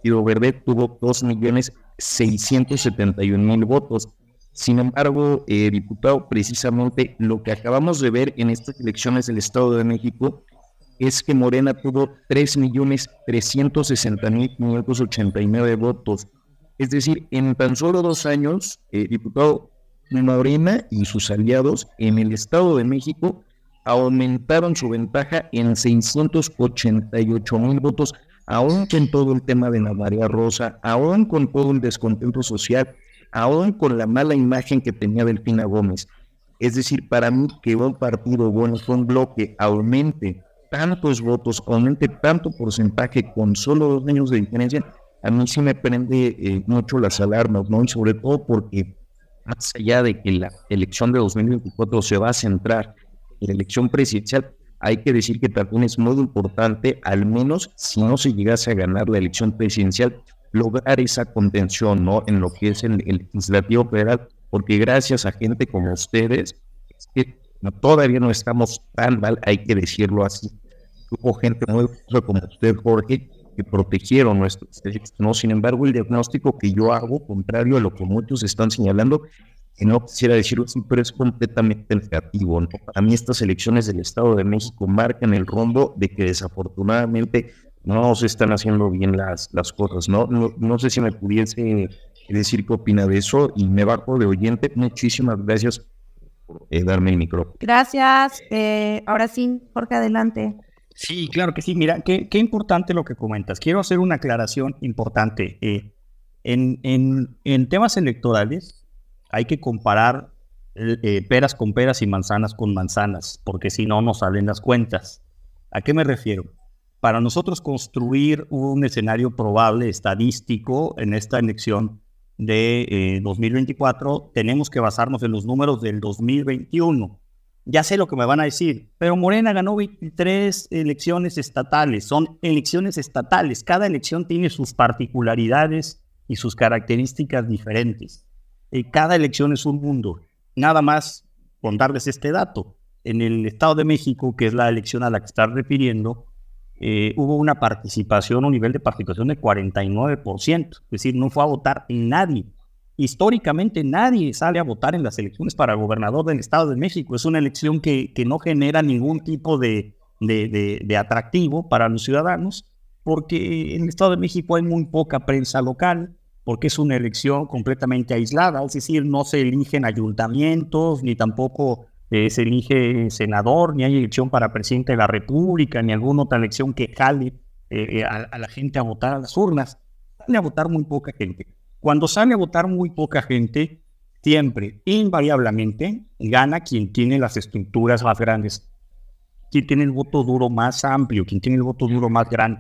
Partido Verde tuvo dos millones seiscientos setenta y un mil votos. Sin embargo, eh, diputado, precisamente lo que acabamos de ver en estas elecciones del Estado de México es que Morena tuvo tres millones trescientos sesenta mil quinientos ochenta y nueve votos. Es decir, en tan solo dos años, eh, diputado, Morena y sus aliados en el Estado de México aumentaron su ventaja en seiscientos ochenta y ocho mil votos, aún con todo el tema de la marea rosa, aún con todo el descontento social, aún con la mala imagen que tenía Delfina Gómez. Es decir, para mí que un partido bueno, un bloque, aumente tantos votos, aumente tanto porcentaje con solo dos años de diferencia, a mí sí me prende eh, mucho las alarmas, ¿no? Y sobre todo porque más allá de que la elección de dos mil veinticuatro se va a centrar en la elección presidencial, hay que decir que también es muy importante, al menos si no se llegase a ganar la elección presidencial, lograr esa contención, ¿no? En lo que es el, el legislativo federal, porque gracias a gente como ustedes, es que no, todavía no estamos tan mal, hay que decirlo así. Hubo gente muy como usted, Jorge, que protegieron nuestros derechos, ¿no? Sin embargo, el diagnóstico que yo hago, contrario a lo que muchos están señalando, que no quisiera decirlo así, pero es completamente negativo, ¿no? Para mí estas elecciones del Estado de México marcan el rumbo de que desafortunadamente no se están haciendo bien las, las cosas, ¿no? ¿no? No sé si me pudiese decir qué opina de eso y me bajo de oyente. Muchísimas gracias por eh, darme el micrófono. Gracias. Eh, ahora sí, Jorge, adelante. Sí, claro que sí. Mira, qué, qué importante lo que comentas. Quiero hacer una aclaración importante. Eh, en, en, en temas electorales hay que comparar eh, peras con peras y manzanas con manzanas, porque si no, no salen las cuentas. ¿A qué me refiero? Para nosotros construir un escenario probable, estadístico, en esta elección de eh, dos mil veinticuatro, tenemos que basarnos en los números del dos mil veintiuno. Ya sé lo que me van a decir, pero Morena ganó veintitrés elecciones estatales, son elecciones estatales, cada elección tiene sus particularidades y sus características diferentes. Eh, cada elección es un mundo. Nada más contarles este dato. En el Estado de México, que es la elección a la que estás refiriendo, eh, hubo una participación, un nivel de participación de cuarenta y nueve por ciento, es decir, no fue a votar nadie. Históricamente nadie sale a votar en las elecciones para gobernador del Estado de México. Es una elección que, que no genera ningún tipo de, de, de, de atractivo para los ciudadanos, porque en el Estado de México hay muy poca prensa local, porque es una elección completamente aislada, es decir, no se eligen ayuntamientos, ni tampoco eh, se elige senador, ni hay elección para presidente de la República, ni alguna otra elección que jale eh, a, a la gente a votar a las urnas. Sale a votar muy poca gente. Cuando sale a votar muy poca gente, siempre, invariablemente, gana quien tiene las estructuras más grandes, quien tiene el voto duro más amplio, quien tiene el voto duro más grande.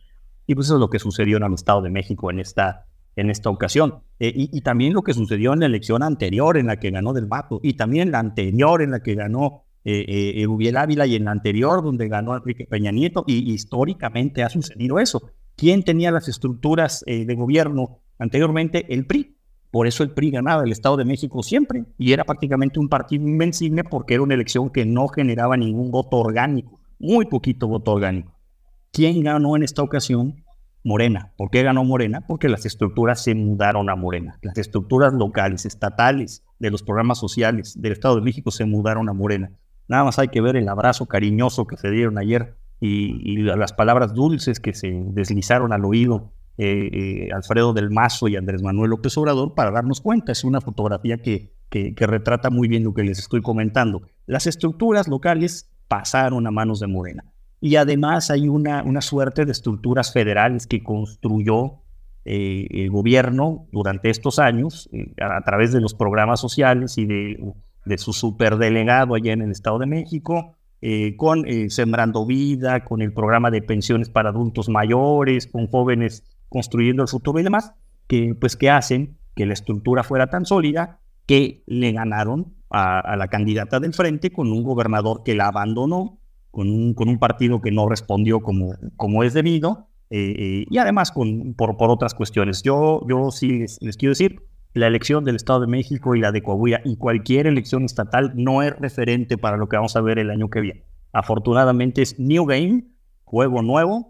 Y pues eso es lo que sucedió en el Estado de México en esta, en esta ocasión. Eh, y, y también lo que sucedió en la elección anterior en la que ganó Del Mato, y también en la anterior en la que ganó eh, eh, Erubiel Ávila, y en la anterior donde ganó Enrique Peña Nieto, y históricamente ha sucedido eso. ¿Quién tenía las estructuras eh, de gobierno anteriormente? El P R I. Por eso el P R I ganaba el Estado de México siempre, y era prácticamente un partido invencible porque era una elección que no generaba ningún voto orgánico, muy poquito voto orgánico. ¿Quién ganó en esta ocasión? Morena. ¿Por qué ganó Morena? Porque las estructuras se mudaron a Morena. Las estructuras locales, estatales, de los programas sociales del Estado de México se mudaron a Morena. Nada más hay que ver el abrazo cariñoso que se dieron ayer y, y las palabras dulces que se deslizaron al oído eh, eh, Alfredo del Mazo y Andrés Manuel López Obrador para darnos cuenta. Es una fotografía que, que, que retrata muy bien lo que les estoy comentando. Las estructuras locales pasaron a manos de Morena. Y además hay una, una suerte de estructuras federales que construyó eh, el gobierno durante estos años eh, a, a través de los programas sociales y de, de su superdelegado allá en el Estado de México, eh, con eh, Sembrando Vida, con el programa de pensiones para adultos mayores, con jóvenes construyendo el futuro y demás, que, pues, que hacen que la estructura fuera tan sólida que le ganaron a, a la candidata del frente con un gobernador que la abandonó, Con un, con un partido que no respondió como, como es debido, eh, eh, y además con, por, por otras cuestiones. Yo, yo sí les, les quiero decir, la elección del Estado de México y la de Coahuila y cualquier elección estatal no es referente para lo que vamos a ver el año que viene. Afortunadamente es New Game, juego nuevo,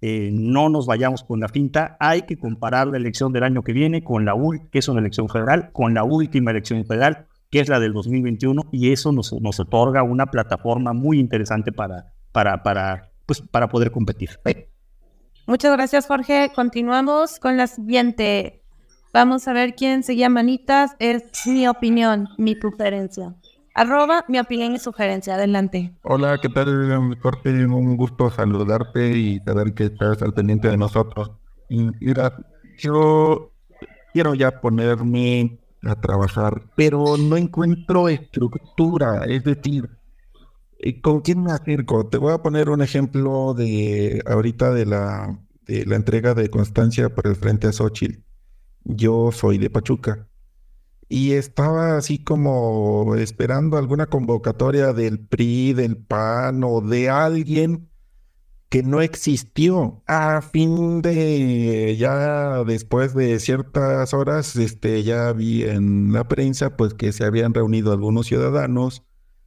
eh, no nos vayamos con la finta, hay que comparar la elección del año que viene con la U, que es una elección federal, con la última elección federal, que es la del dos mil veintiuno, y eso nos, nos otorga una plataforma muy interesante para, para, para, pues, para poder competir. Muchas gracias, Jorge. Continuamos con la siguiente. Vamos a ver quién seguía manitas. Es mi opinión, mi preferencia. Arroba mi opinión y sugerencia. Adelante. Hola, ¿qué tal, Jorge? Un gusto saludarte y saber que estás al pendiente de nosotros. Y mira, yo quiero ya ponerme a trabajar, pero no encuentro estructura. Es decir, ¿con quién me acerco? Te voy a poner un ejemplo de ahorita de la, de la entrega de constancia por el Frente a Xóchitl. Yo soy de Pachuca y estaba así como esperando alguna convocatoria del P R I, del P A N o de alguien que no existió. A fin de ya después de ciertas horas, este, ya vi en la prensa pues que se habían reunido algunos ciudadanos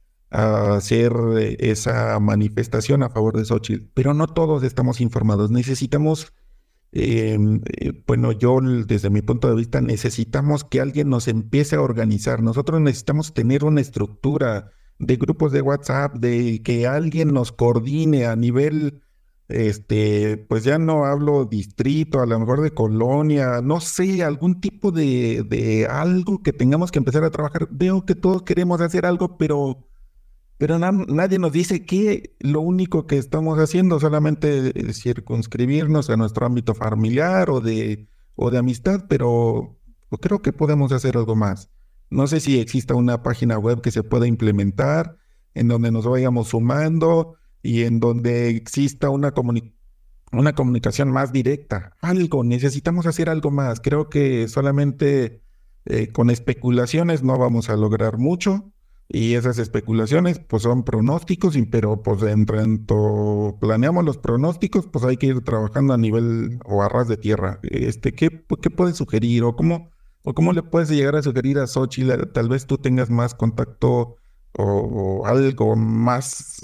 a hacer esa manifestación a favor de Xóchitl, pero no todos estamos informados. Necesitamos, eh, eh, bueno, yo desde mi punto de vista necesitamos que alguien nos empiece a organizar. Nosotros necesitamos tener una estructura de grupos de WhatsApp, de que alguien nos coordine a nivel, este, pues ya no hablo distrito, a lo mejor de colonia, no sé, algún tipo de, de algo que tengamos que empezar a trabajar. Veo que todos queremos hacer algo, pero Pero na- nadie nos dice que lo único que estamos haciendo solamente es circunscribirnos a nuestro ámbito familiar o de, o de amistad, pero pues, creo que podemos hacer algo más. No sé si exista una página web que se pueda implementar, en donde nos vayamos sumando y en donde exista una, comuni- una comunicación más directa. Algo, necesitamos hacer algo más. Creo que solamente eh, con especulaciones no vamos a lograr mucho. Y esas especulaciones pues son pronósticos, y, pero pues en tanto planeamos los pronósticos, pues hay que ir trabajando a nivel o a ras de tierra. Este, ¿qué, qué puedes sugerir o cómo, o cómo le puedes llegar a sugerir a Xóchitl? Tal vez tú tengas más contacto o, o algo más,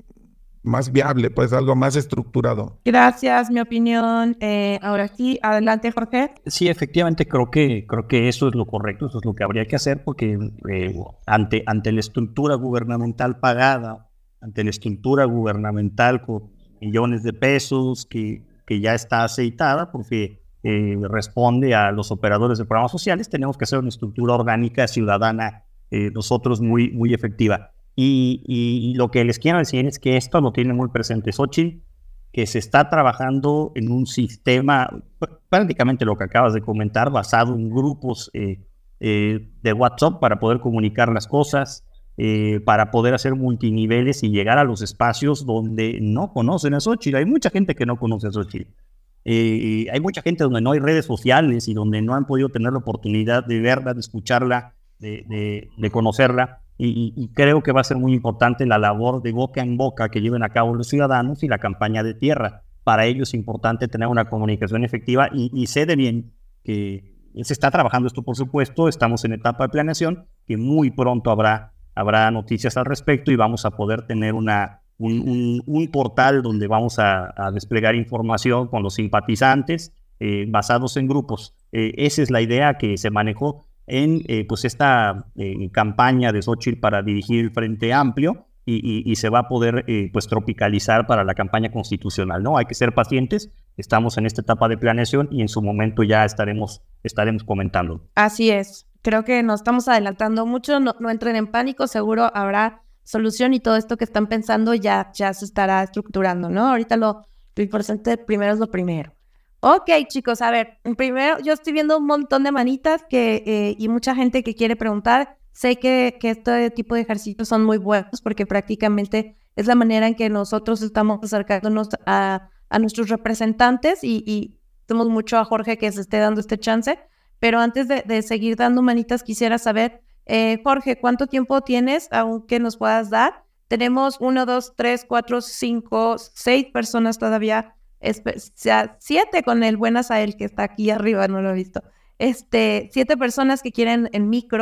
más viable, pues algo más estructurado. Gracias, mi opinión. Eh, ahora sí, adelante, Jorge. Sí, efectivamente creo que, creo que eso es lo correcto, eso es lo que habría que hacer, porque eh, ante, ante la estructura gubernamental pagada, ante la estructura gubernamental con millones de pesos que, que ya está aceitada, porque eh, responde a los operadores de programas sociales, tenemos que hacer una estructura orgánica ciudadana, eh, nosotros muy, muy efectiva. Y, y, y lo que les quiero decir es que esto lo tiene muy presente Xóchitl, que se está trabajando en un sistema, prácticamente lo que acabas de comentar, basado en grupos eh, eh, de WhatsApp para poder comunicar las cosas, eh, para poder hacer multiniveles y llegar a los espacios donde no conocen a Xóchitl. Hay mucha gente que no conoce a Xóchitl. Eh, hay mucha gente donde no hay redes sociales y donde no han podido tener la oportunidad de verla, de escucharla, de, de, de conocerla. Y, y creo que va a ser muy importante la labor de boca en boca que lleven a cabo los ciudadanos y la campaña de tierra. Para ello es importante tener una comunicación efectiva y, y sé de bien que se está trabajando esto, por supuesto, estamos en etapa de planeación, que muy pronto habrá, habrá noticias al respecto y vamos a poder tener una, un, un, un portal donde vamos a, a desplegar información con los simpatizantes eh, basados en grupos. Eh, esa es la idea que se manejó en eh, pues esta eh, campaña de Xóchitl para dirigir el Frente Amplio y, y, y se va a poder eh, pues tropicalizar para la campaña constitucional, ¿no? Hay que ser pacientes, estamos en esta etapa de planeación y en su momento ya estaremos, estaremos comentando. Así es, creo que nos estamos adelantando mucho, no, no entren en pánico, seguro habrá solución y todo esto que están pensando ya, ya se estará estructurando, ¿no? Ahorita lo, lo importante primero es lo primero. Ok, chicos, a ver, primero yo estoy viendo un montón de manitas que, eh, y mucha gente que quiere preguntar. Sé que, que este tipo de ejercicios son muy buenos porque prácticamente es la manera en que nosotros estamos acercándonos a, a nuestros representantes y, y tenemos mucho a Jorge que se esté dando este chance. Pero antes de, de seguir dando manitas, quisiera saber, eh, Jorge, ¿cuánto tiempo tienes aunque nos puedas dar? Tenemos uno, dos, tres, cuatro, cinco, seis personas todavía. Espe- o sea, siete con el buen Asael que está aquí arriba, no lo he visto. Este, siete personas que quieren el micro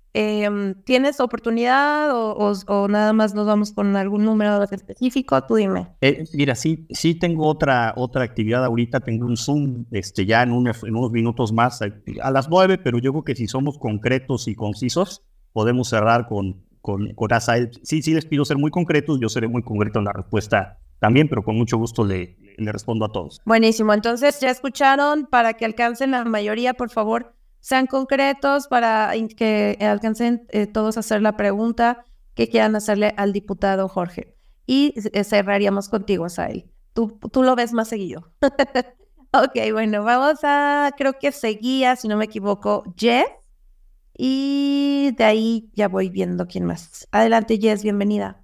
Eh, ¿Tienes oportunidad o, o, o nada más nos vamos con algún número específico? Tú dime. Eh, mira, sí, sí tengo otra, otra actividad ahorita, tengo un Zoom este, ya en unos, en unos minutos más, a, a las nueve, pero yo creo que si somos concretos y concisos, podemos cerrar con, con, con Asael. Sí, sí les pido ser muy concretos, yo seré muy concreto en la respuesta también, pero con mucho gusto le, le respondo a todos. Buenísimo, entonces ya escucharon, para que alcancen la mayoría, por favor, sean concretos para que alcancen eh, todos a hacer la pregunta que quieran hacerle al diputado Jorge. Y eh, cerraríamos contigo, Asael. Tú, tú lo ves más seguido. Ok, bueno, vamos a, creo que seguía, si no me equivoco, Jess. Y de ahí ya voy viendo quién más. Adelante, Jess, bienvenida.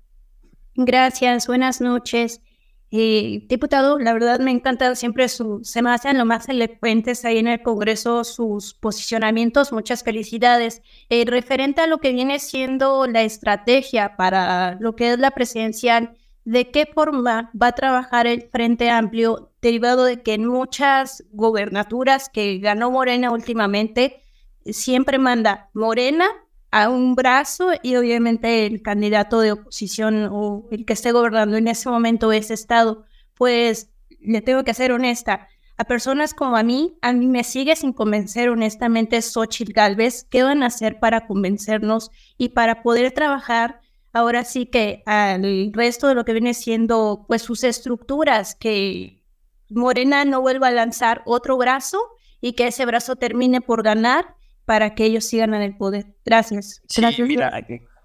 Gracias, buenas noches. Eh, diputado, la verdad me encanta siempre su, se me hacen lo más elocuentes ahí en el Congreso sus posicionamientos, muchas felicidades. Eh, referente a lo que viene siendo la estrategia para lo que es la presidencial, ¿de qué forma va a trabajar el Frente Amplio, derivado de que en muchas gobernaturas que ganó Morena últimamente, siempre manda Morena a un brazo y obviamente el candidato de oposición o el que esté gobernando en ese momento ese estado? Pues le tengo que ser honesta, a personas como a mí, a mí me sigue sin convencer honestamente Xóchitl Gálvez. ¿Qué van a hacer para convencernos y para poder trabajar ahora sí que al resto de lo que viene siendo pues sus estructuras, que Morena no vuelva a lanzar otro brazo y que ese brazo termine por ganar para que ellos sigan en el poder? Gracias. Sí, Gracias. mira,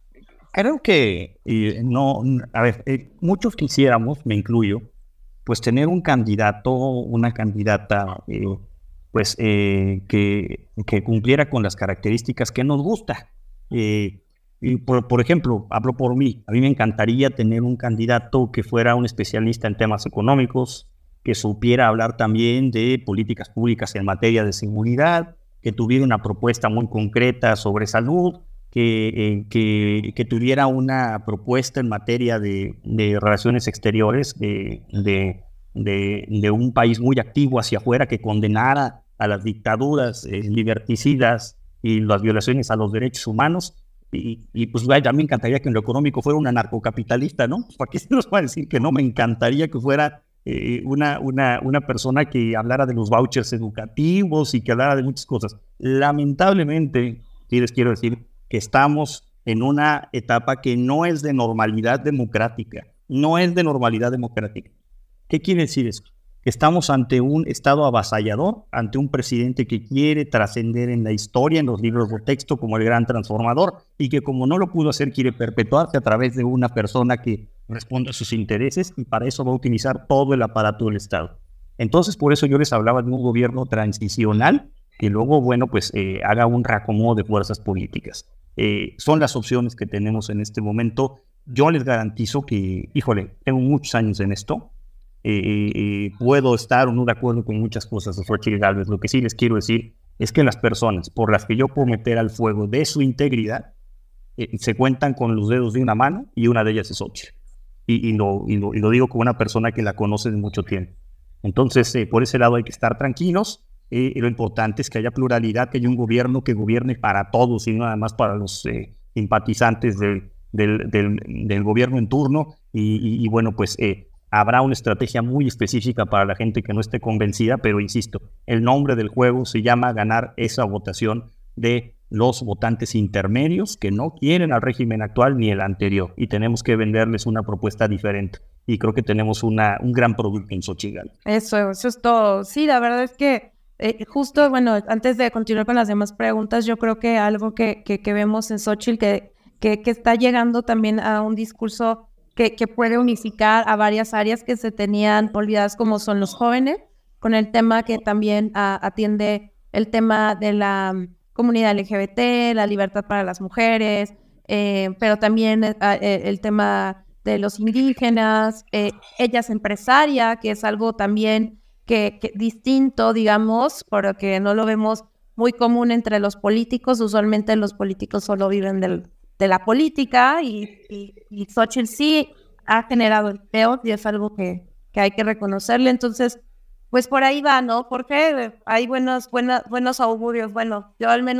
creo que eh, no, a ver, eh, muchos quisiéramos, me incluyo, pues tener un candidato, una candidata, eh, pues eh, que, que cumpliera con las características que nos gusta. Eh, y por, por ejemplo, hablo por mí, a mí me encantaría tener un candidato que fuera un especialista en temas económicos, que supiera hablar también de políticas públicas en materia de seguridad, que tuviera una propuesta muy concreta sobre salud, que, eh, que, que tuviera una propuesta en materia de, de relaciones exteriores, de, de, de, de un país muy activo hacia afuera, que condenara a las dictaduras eh, liberticidas y las violaciones a los derechos humanos. Y, y pues vaya, me encantaría que en lo económico fuera un anarcocapitalista, ¿no? ¿Para qué se nos va a decir que no? Me encantaría que fuera Eh, una, una, una persona que hablara de los vouchers educativos y que hablara de muchas cosas. Lamentablemente, sí les quiero decir que estamos en una etapa que no es de normalidad democrática, no es de normalidad democrática. ¿Qué quiere decir eso? Que estamos ante un estado avasallador, ante un presidente que quiere trascender en la historia, en los libros de texto, como el gran transformador, y que como no lo pudo hacer, quiere perpetuarse a través de una persona que responde a sus intereses, y para eso va a utilizar todo el aparato del Estado. Entonces, por eso yo les hablaba de un gobierno transicional, que luego, bueno, pues eh, haga un reacomodo de fuerzas políticas. Eh, son las opciones que tenemos en este momento. Yo les garantizo que, híjole, tengo muchos años en esto, Eh, eh, puedo estar o no de acuerdo con muchas cosas de Xóchitl Gálvez. Lo que sí les quiero decir es que las personas por las que yo puedo meter al fuego de su integridad eh, se cuentan con los dedos de una mano, y una de ellas es Xóchitl. Y, y, lo, y, lo, y lo digo como una persona que la conoce de mucho tiempo. Entonces, eh, por ese lado hay que estar tranquilos. Eh, y lo importante es que haya pluralidad, que haya un gobierno que gobierne para todos y no nada más para los eh, simpatizantes del, del, del, del gobierno en turno. Y, y, y bueno, pues eh, habrá una estrategia muy específica para la gente que no esté convencida, pero insisto, el nombre del juego se llama ganar esa votación de los votantes intermedios que no quieren al régimen actual ni el anterior, y tenemos que venderles una propuesta diferente. Y creo que tenemos una, un gran producto en Xochitl. Eso, eso es todo. Sí, la verdad es que eh, justo, bueno, antes de continuar con las demás preguntas, yo creo que algo que, que, que vemos en Xochitl que, que, que está llegando también a un discurso Que, que puede unificar a varias áreas que se tenían olvidadas, como son los jóvenes, con el tema que también a, atiende el tema de la um, comunidad L G B T, la libertad para las mujeres, eh, pero también eh, el tema de los indígenas. Eh, ella es empresaria, que es algo también que, que distinto, digamos, porque no lo vemos muy común entre los políticos. Usualmente los políticos solo viven del de la política, y, y, y Xóchitl sí ha generado empleo, y es algo que, que hay que reconocerle. Entonces, pues por ahí va, ¿no? Porque hay buenos, buenos, buenos augurios. Bueno, yo al menos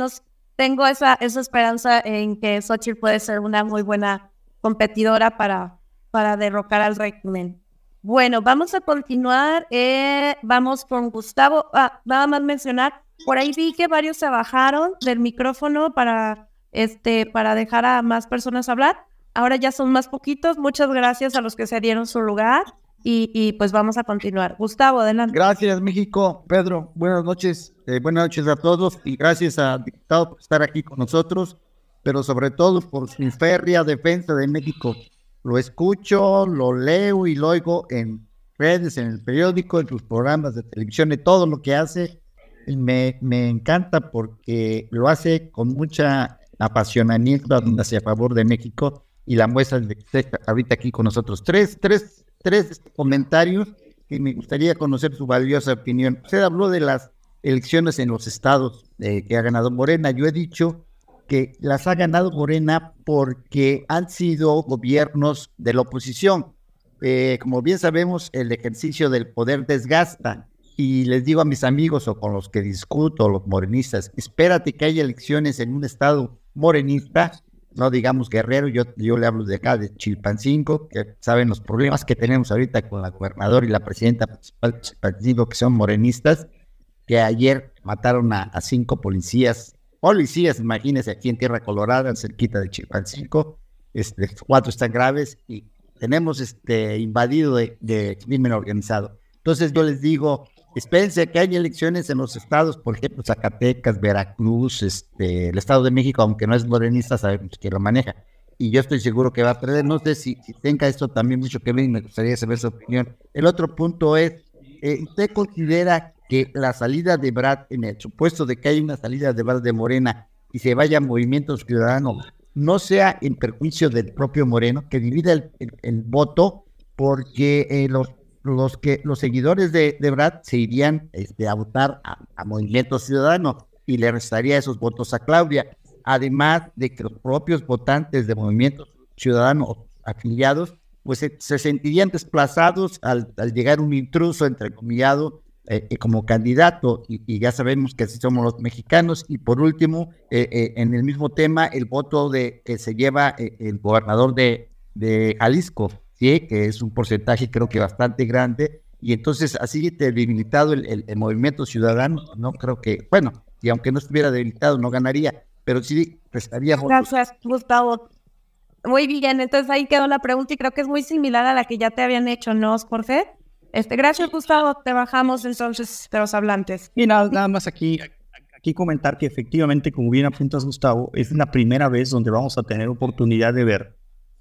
tengo esa, esa esperanza en que Xochitl puede ser una muy buena competidora para, para derrocar al régimen. Bueno, vamos a continuar. Eh, vamos con Gustavo. Ah, nada más mencionar, por ahí vi que varios se bajaron del micrófono para, este, para dejar a más personas hablar. Ahora ya son más poquitos. Muchas gracias a los que se dieron su lugar y, y pues vamos a continuar. Gustavo, adelante. Gracias, México. Pedro, buenas noches. Eh, buenas noches a todos y gracias al diputado por estar aquí con nosotros, pero sobre todo por su férrea defensa de México. Lo escucho, lo leo y lo oigo en redes, en el periódico, en sus programas de televisión, en todo lo que hace. Y me, me encanta porque lo hace con mucha apasionamiento hacia favor de México y la muestra de que está ahorita aquí con nosotros. Tres, tres, tres comentarios que me gustaría conocer su valiosa opinión. Usted habló de las elecciones en los estados eh, que ha ganado Morena. Yo he dicho que las ha ganado Morena porque han sido gobiernos de la oposición. Eh, como bien sabemos, el ejercicio del poder desgasta. Y les digo a mis amigos o con los que discuto, los morenistas, espérate que haya elecciones en un estado morenista, no digamos Guerrero, yo, yo le hablo de acá, de Chilpancingo, que saben los problemas que tenemos ahorita con la gobernadora y la presidenta principal de Chilpancingo, que son morenistas, que ayer mataron a, a cinco policías, policías, imagínense, aquí en Tierra Colorada, cerquita de Chilpancingo, este, cuatro están graves y tenemos este, invadido de, de crimen organizado. Entonces yo les digo, espérense que haya elecciones en los estados, por ejemplo, Zacatecas, Veracruz, este, el Estado de México, aunque no es morenista, sabemos que lo maneja. Y yo estoy seguro que va a perder. No sé si, si tenga esto también mucho que ver y me gustaría saber su opinión. El otro punto es, eh, ¿usted considera que la salida de Brad, en el supuesto de que haya una salida de Brad de Morena y se vaya a Movimiento Ciudadano, no sea en perjuicio del propio Moreno, que divida el, el, el voto, porque eh, los los que los seguidores de, de Brad se irían este, a votar a, a Movimiento Ciudadano y le restaría esos votos a Claudia, además de que los propios votantes de Movimiento Ciudadano afiliados pues se, se sentirían desplazados al, al llegar un intruso entrecomillado eh, eh, como candidato y, y ya sabemos que así somos los mexicanos. Y por último, eh, eh, en el mismo tema, el voto de que se lleva eh, el gobernador de, de Jalisco, ¿sí? Que es un porcentaje creo que bastante grande, y entonces así debilitado el, el, el Movimiento Ciudadano, no creo que, bueno, y aunque no estuviera debilitado no ganaría, pero sí restaría votos. Gracias, Gustavo. Muy bien, entonces ahí quedó la pregunta y creo que es muy similar a la que ya te habían hecho, ¿no, Jorge? Este, gracias, Gustavo, te bajamos entonces de los hablantes. Y nada, nada más aquí, aquí comentar que efectivamente, como bien apuntas, Gustavo, es la primera vez donde vamos a tener oportunidad de ver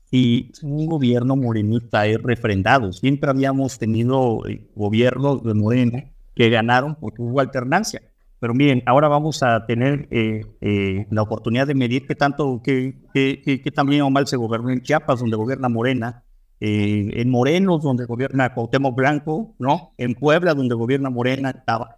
y un gobierno morenista es refrendado. Siempre habíamos tenido gobiernos de Morena que ganaron porque hubo alternancia. Pero miren, ahora vamos a tener eh, eh, la oportunidad de medir qué tanto, qué, qué, qué, qué tan bien o mal se gobernó en Chiapas, donde gobierna Morena, eh, en Morelos, donde gobierna Cuauhtémoc Blanco, ¿no? En Puebla, donde gobierna Morena, estaba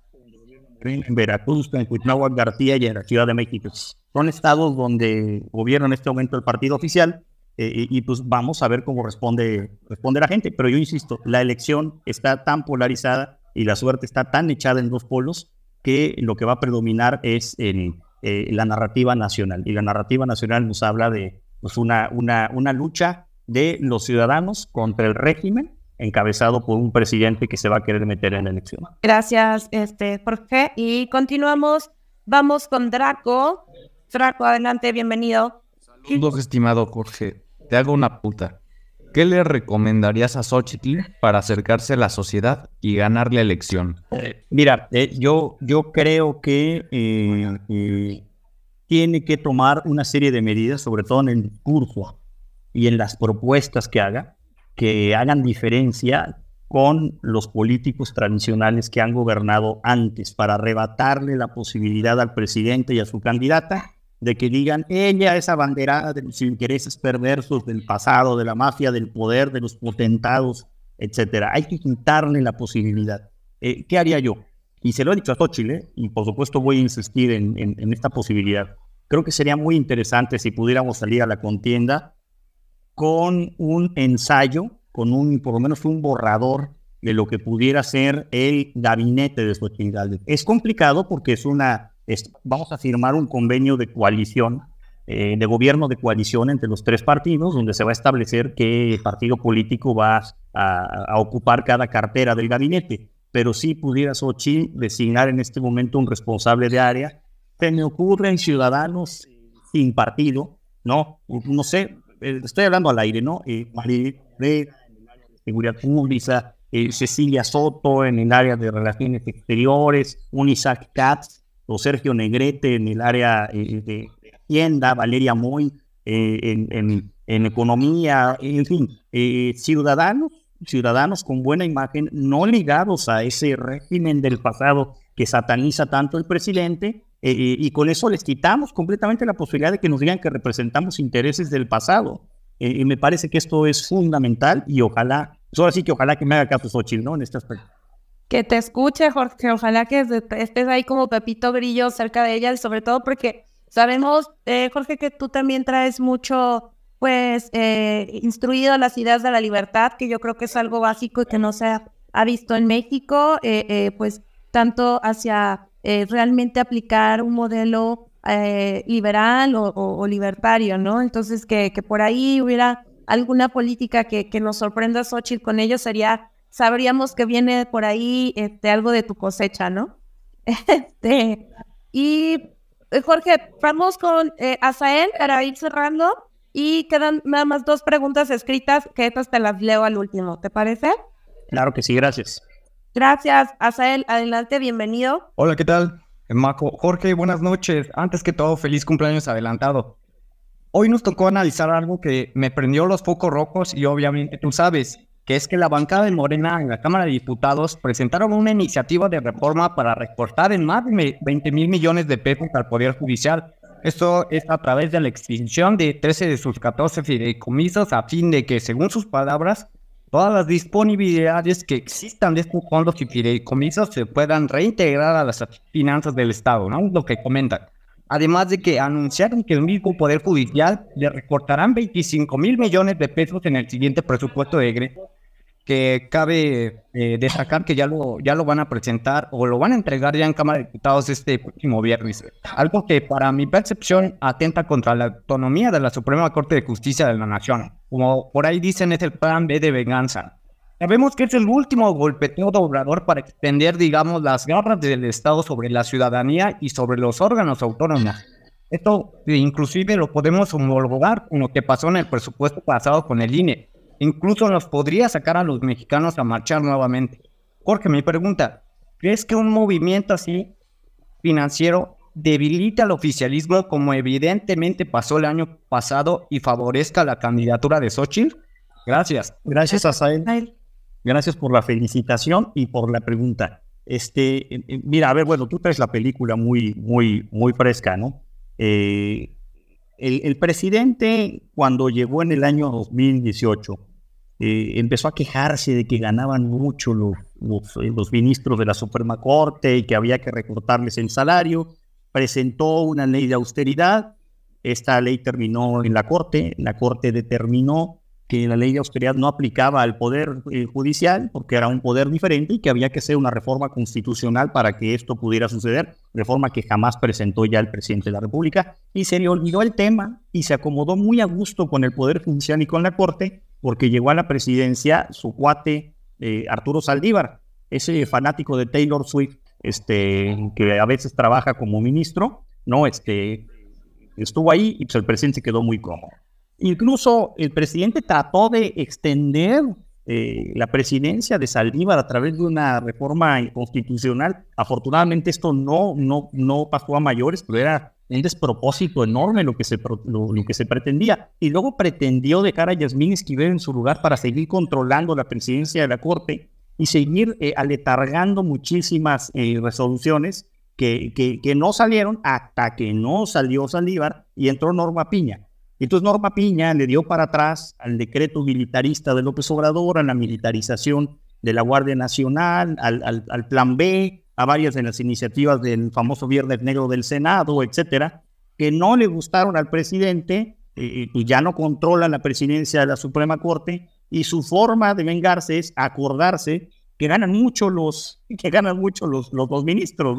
en Veracruz, en Cuitláhuac García y en la Ciudad de México. Son estados donde gobierna en este momento el partido oficial. Eh, y, y pues vamos a ver cómo responde, responde la gente. Pero yo insisto, la elección está tan polarizada y la suerte está tan echada en dos polos que lo que va a predominar es el, eh, la narrativa nacional. Y la narrativa nacional nos habla de pues, una, una, una lucha de los ciudadanos contra el régimen encabezado por un presidente que se va a querer meter en la elección. Gracias, este, Jorge. Y continuamos. Vamos con Draco. Draco, adelante, bienvenido. Saludos, estimado Jorge. Te hago una puta. ¿Qué le recomendarías a Xochitl para acercarse a la sociedad y ganar la elección? Eh, mira, eh, yo, yo creo que eh, eh, tiene que tomar una serie de medidas, sobre todo en el discurso y en las propuestas que haga, que hagan diferencia con los políticos tradicionales que han gobernado antes, para arrebatarle la posibilidad al presidente y a su candidata de que digan, ella es abanderada de los intereses perversos del pasado, de la mafia, del poder, de los potentados, etcétera. Hay que quitarle la posibilidad. Eh, ¿Qué haría yo? Y se lo he dicho a Xochitl, ¿eh? Y por supuesto voy a insistir en, en, en esta posibilidad. Creo que sería muy interesante si pudiéramos salir a la contienda con un ensayo, con un, por lo menos un borrador de lo que pudiera ser el gabinete de Xochitl Gálvez. Es complicado porque es una es, vamos a firmar un convenio de coalición, eh, de gobierno de coalición entre los tres partidos, donde se va a establecer qué partido político va a, a ocupar cada cartera del gabinete. Pero sí pudiera Xochitl designar en este momento un responsable de área. Se me ocurren ciudadanos sin partido, ¿no? No sé, eh, estoy hablando al aire, ¿no? Eh, María de Seguridad Pública, eh, Cecilia Soto en el área de Relaciones Exteriores, un Isaac Katz o Sergio Negrete en el área eh, de Hacienda, Valeria Moy eh, en, en, en Economía, en fin, eh, ciudadanos, ciudadanos con buena imagen, no ligados a ese régimen del pasado que sataniza tanto el presidente, eh, y con eso les quitamos completamente la posibilidad de que nos digan que representamos intereses del pasado. Eh, y me parece que esto es fundamental y ojalá, pues ahora sí que ojalá que me haga caso Xochitl, ¿no? En este aspecto. Que te escuche, Jorge, ojalá que estés ahí como Pepito Grillo cerca de ella, y sobre todo porque sabemos, eh, Jorge, que tú también traes mucho, pues, eh, instruido las ideas de la libertad, que yo creo que es algo básico y que no se ha, ha visto en México, eh, eh, pues, tanto hacia eh, realmente aplicar un modelo eh, liberal o, o, o libertario, ¿no? Entonces, que, que por ahí hubiera alguna política que, que nos sorprenda, Xochitl, con ello sería, sabríamos que viene por ahí este, algo de tu cosecha, ¿no? Este, y, Jorge, vamos con eh, Asael para ir cerrando, y quedan nada más dos preguntas escritas, que estas te las leo al último, ¿te parece? Claro que sí, gracias. Gracias, Asael, adelante, bienvenido. Hola, ¿qué tal? Maco. Jorge, buenas noches. Antes que todo, feliz cumpleaños adelantado. Hoy nos tocó analizar algo que me prendió los focos rojos y obviamente tú sabes, que es que la bancada de Morena en la Cámara de Diputados presentaron una iniciativa de reforma para recortar en más de veinte mil millones de pesos al Poder Judicial. Esto es a través de la extinción de trece de sus catorce fideicomisos a fin de que, según sus palabras, todas las disponibilidades que existan de estos fondos y fideicomisos se puedan reintegrar a las finanzas del Estado, ¿no? Lo que comentan. Además de que anunciaron que el mismo Poder Judicial le recortarán veinticinco mil millones de pesos en el siguiente presupuesto de egresos, que cabe eh, destacar que ya lo, ya lo van a presentar o lo van a entregar ya en Cámara de Diputados este próximo viernes. Algo que para mi percepción atenta contra la autonomía de la Suprema Corte de Justicia de la Nación. Como por ahí dicen, es el plan B de venganza. Sabemos que es el último golpeteo de Obrador para extender, digamos, las garras del Estado sobre la ciudadanía y sobre los órganos autónomos. Esto inclusive lo podemos homologar con lo que pasó en el presupuesto pasado con el I N E. Incluso nos podría sacar a los mexicanos a marchar nuevamente. Jorge, mi pregunta, ¿crees que un movimiento así financiero debilita al oficialismo como evidentemente pasó el año pasado y favorezca la candidatura de Xochitl? Gracias. Gracias, Asael. Gracias por la felicitación y por la pregunta. Este, eh, mira, a ver, bueno, tú traes la película muy, muy, muy fresca, ¿no? Eh, el, el presidente, cuando llegó en el año dos mil dieciocho, eh, empezó a quejarse de que ganaban mucho los, los, los ministros de la Suprema Corte y que había que recortarles el salario. Presentó una ley de austeridad. Esta ley terminó en la Corte. La Corte determinó que la ley de austeridad no aplicaba al Poder eh, Judicial porque era un poder diferente y que había que hacer una reforma constitucional para que esto pudiera suceder, reforma que jamás presentó ya el presidente de la República, y se le olvidó el tema y se acomodó muy a gusto con el Poder Judicial y con la Corte, porque llegó a la presidencia su cuate eh, Arturo Saldívar, ese fanático de Taylor Swift, este, que a veces trabaja como ministro, ¿no? Este, estuvo ahí y pues el presidente quedó muy cómodo. Incluso el presidente trató de extender eh, la presidencia de Saldívar a través de una reforma constitucional. Afortunadamente esto no, no, no pasó a mayores, pero era un despropósito enorme lo que, se, lo, lo que se pretendía. Y luego pretendió dejar a Yasmín Esquivel en su lugar para seguir controlando la presidencia de la Corte y seguir eh, aletargando muchísimas eh, resoluciones que, que, que no salieron hasta que no salió Saldívar y entró Norma Piña. Entonces Norma Piña le dio para atrás al decreto militarista de López Obrador, a la militarización de la Guardia Nacional, al, al, al Plan B, a varias de las iniciativas del famoso Viernes Negro del Senado, etcétera, que no le gustaron al presidente, eh, y ya no controla la presidencia de la Suprema Corte, y su forma de vengarse es acordarse que ganan mucho los, que ganan mucho los, los, los ministros, ¿no?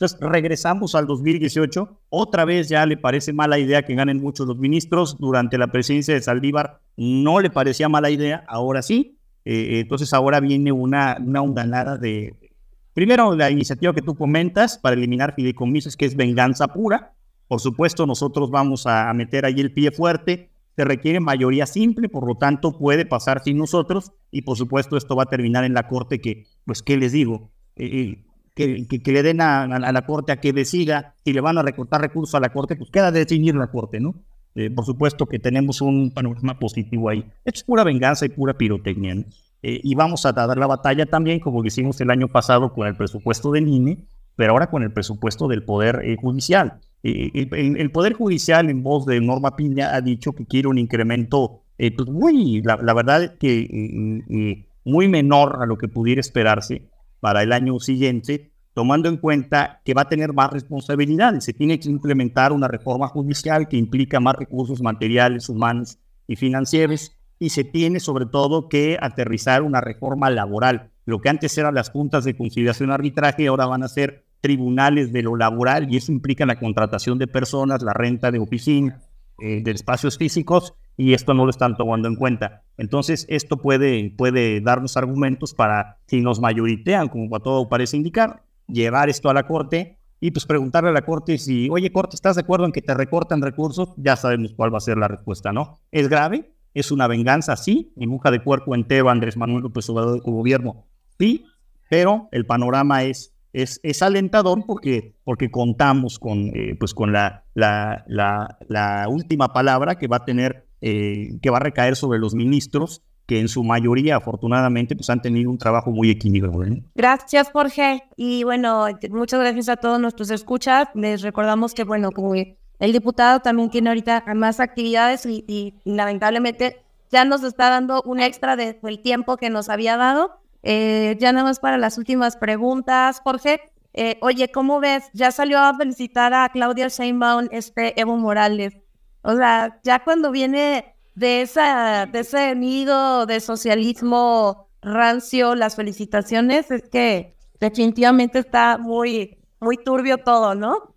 Entonces regresamos al dos mil dieciocho, otra vez ya le parece mala idea que ganen muchos los ministros. Durante la presidencia de Saldívar no le parecía mala idea, ahora sí. Eh, entonces ahora viene una, una ondanada de... Primero, la iniciativa que tú comentas para eliminar fideicomisos, que es venganza pura. Por supuesto, nosotros vamos a meter ahí el pie fuerte. Se requiere mayoría simple, por lo tanto puede pasar sin nosotros, y por supuesto esto va a terminar en la Corte, que, pues, ¿qué les digo? Eh, que, que, que le den a, a, a la Corte a que decida si le van a recortar recursos a la Corte, pues queda de definir la Corte, ¿no? Eh, por supuesto que tenemos un panorama positivo ahí. Esto es pura venganza y pura pirotecnia, ¿no? Eh, y vamos a dar la batalla también, como lo hicimos el año pasado con el presupuesto del I N E, pero ahora con el presupuesto del Poder eh, Judicial. Eh, el, el Poder Judicial, en voz de Norma Piña, ha dicho que quiere un incremento eh, pues muy, la, la verdad es que eh, eh, muy menor a lo que pudiera esperarse para el año siguiente, tomando en cuenta que va a tener más responsabilidades. Se tiene que implementar una reforma judicial que implica más recursos materiales, humanos y financieros, y se tiene sobre todo que aterrizar una reforma laboral. Lo que antes eran las juntas de conciliación y arbitraje, ahora van a ser tribunales de lo laboral, y eso implica la contratación de personas, la renta de oficina, eh, de espacios físicos, y esto no lo están tomando en cuenta. Entonces, esto puede, puede darnos argumentos para, si nos mayoritean, como a todo parece indicar, llevar esto a la Corte y pues preguntarle a la Corte si, oye, Corte, ¿estás de acuerdo en que te recortan recursos? Ya sabemos cuál va a ser la respuesta, ¿no? ¿Es grave? ¿Es una venganza? Sí. Dibuja de cuerpo entero Andrés Manuel López Obrador de su gobierno. Sí, pero el panorama es Es, es alentador porque, porque contamos con, eh, pues con la, la, la, la última palabra que va a tener, eh, que va a recaer sobre los ministros, que en su mayoría, afortunadamente, pues han tenido un trabajo muy equilibrado, ¿eh? Gracias, Jorge. Y bueno, muchas gracias a todos nuestros escuchas. Les recordamos que, bueno, como el diputado también tiene ahorita más actividades y, y, y lamentablemente ya nos está dando un extra de, del tiempo que nos había dado. Eh, ya nada más para las últimas preguntas, Jorge. Eh, oye, ¿cómo ves? Ya salió a felicitar a Claudia Sheinbaum este Evo Morales. O sea, ya cuando viene de esa de ese nido de socialismo rancio, las felicitaciones, es que definitivamente está muy, muy turbio todo, ¿no?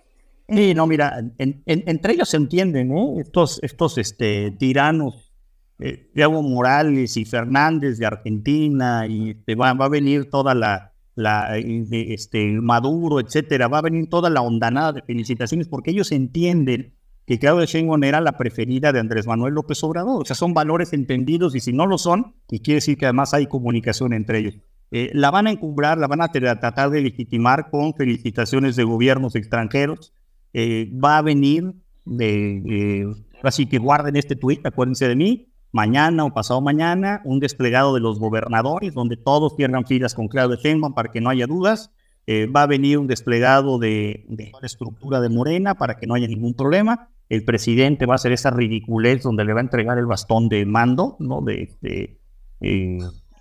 Sí, no, mira, en, en, entre ellos se entienden, ¿no? Estos, estos este, tiranos. Eh, Evo Morales y Fernández de Argentina, y te va, va a venir toda la, la de, este, Maduro, etcétera, va a venir toda la ondanada de felicitaciones, porque ellos entienden que Claudia Sheinbaum era la preferida de Andrés Manuel López Obrador. O sea, son valores entendidos, y si no lo son, y quiere decir que además hay comunicación entre ellos. Eh, la van a encumbrar, la van a tratar de legitimar con felicitaciones de gobiernos extranjeros. Eh, va a venir, de, eh, así que guarden este tuit, acuérdense de mí, mañana o pasado mañana, un desplegado de los gobernadores, donde todos cierran filas con Claudia Sheinbaum para que no haya dudas. Eh, va a venir un desplegado de, de la estructura de Morena para que no haya ningún problema. El presidente va a hacer esa ridiculez donde le va a entregar el bastón de mando, ¿no? De, de, eh,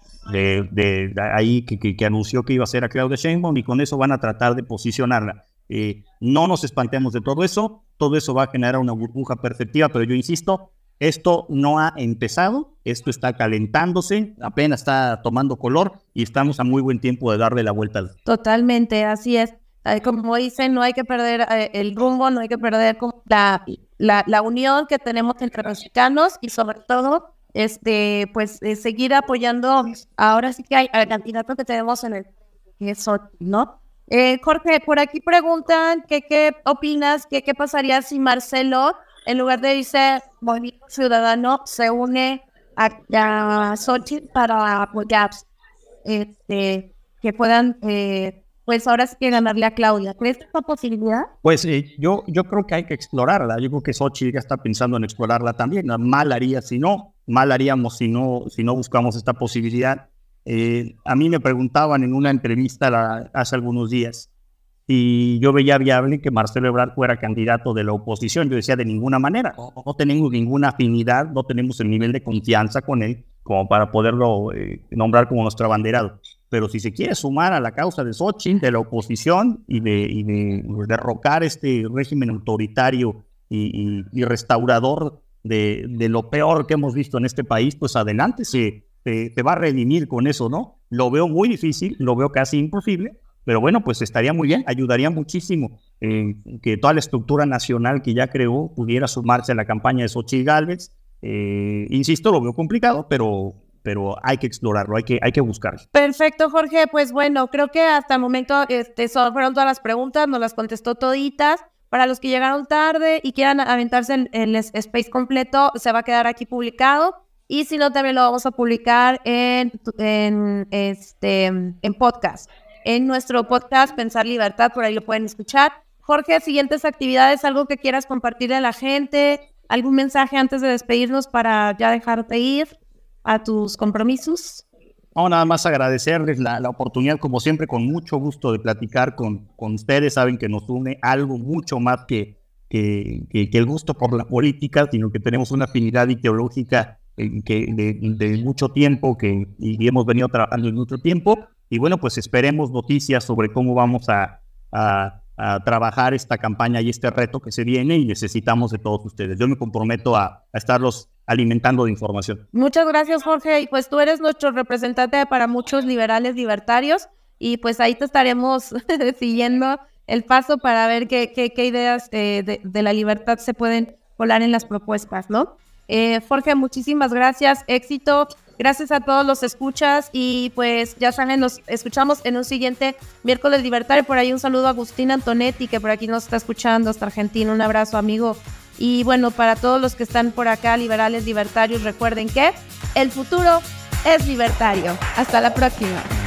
de, de, de ahí que, que, que anunció que iba a hacer a Claudia Sheinbaum, y con eso van a tratar de posicionarla. Eh, no nos espantemos de todo eso. Todo eso va a generar una burbuja perceptiva, pero yo insisto, esto no ha empezado, esto está calentándose, apenas está tomando color, y estamos a muy buen tiempo de darle la vuelta. Totalmente, así es. Como dicen, no hay que perder eh, el rumbo, no hay que perder la, la, la unión que tenemos entre los mexicanos, y sobre todo, este, pues eh, seguir apoyando. Ahora sí que hay el candidato que tenemos en el eso, ¿no? Eh, Jorge, por aquí preguntan que qué opinas, que qué pasaría si Marcelo, en lugar de irse Movimiento Ciudadano, se une a, a Xochitl para apoyar, este, que puedan, eh, pues ahora sí que ganarle a Claudia. ¿Crees que es una posibilidad? Pues eh, yo, yo creo que hay que explorarla. Yo creo que Xochitl ya está pensando en explorarla también. Mal haría si no, mal haríamos si no, si no buscamos esta posibilidad. Eh, a mí me preguntaban en una entrevista la, hace algunos días y yo veía viable que Marcelo Ebrard fuera candidato de la oposición. Yo decía, de ninguna manera, no, no tenemos ninguna afinidad, no tenemos el nivel de confianza con él como para poderlo eh, nombrar como nuestro abanderado. Pero si se quiere sumar a la causa de Xochitl, de la oposición, y de, y de, de derrocar este régimen autoritario y, y, y restaurador de, de lo peor que hemos visto en este país, pues adelante, se, se, se va a redimir con eso, ¿no? Lo veo muy difícil, lo veo casi imposible, pero bueno, pues estaría muy bien, ayudaría muchísimo eh, que toda la estructura nacional que ya creó pudiera sumarse a la campaña de Xochitl Gálvez. Eh, insisto, lo veo complicado, pero, pero hay que explorarlo, hay que, hay que buscarlo. Perfecto, Jorge. Pues bueno, creo que hasta el momento este, son, fueron todas las preguntas, nos las contestó toditas. Para los que llegaron tarde y quieran aventarse el, el space completo, se va a quedar aquí publicado. Y si no, también lo vamos a publicar en, en, este, en podcast. En nuestro podcast Pensar Libertad, por ahí lo pueden escuchar. Jorge, siguientes actividades, algo que quieras compartirle a la gente, algún mensaje antes de despedirnos para ya dejarte ir a tus compromisos. No, nada más agradecerles la, la oportunidad, como siempre, con mucho gusto de platicar con, con ustedes. Saben que nos une algo mucho más que, que, que, que el gusto por la política, sino que tenemos una afinidad ideológica eh, que de, de mucho tiempo que, y hemos venido trabajando en mucho tiempo. Y bueno, pues esperemos noticias sobre cómo vamos a, a, a trabajar esta campaña y este reto que se viene, y necesitamos de todos ustedes. Yo me comprometo a, a estarlos alimentando de información. Muchas gracias, Jorge. Y pues tú eres nuestro representante para muchos liberales libertarios, y pues ahí te estaremos siguiendo el paso para ver qué, qué, qué ideas eh, de, de la libertad se pueden colar en las propuestas, ¿no? Eh, Jorge, muchísimas gracias, éxito. Gracias a todos los escuchas, y pues ya saben, nos escuchamos en un siguiente miércoles libertario. Por ahí un saludo a Agustín Antonetti, que por aquí nos está escuchando hasta Argentina. Un abrazo, amigo. Y bueno, para todos los que están por acá, liberales libertarios, recuerden que el futuro es libertario. Hasta la próxima.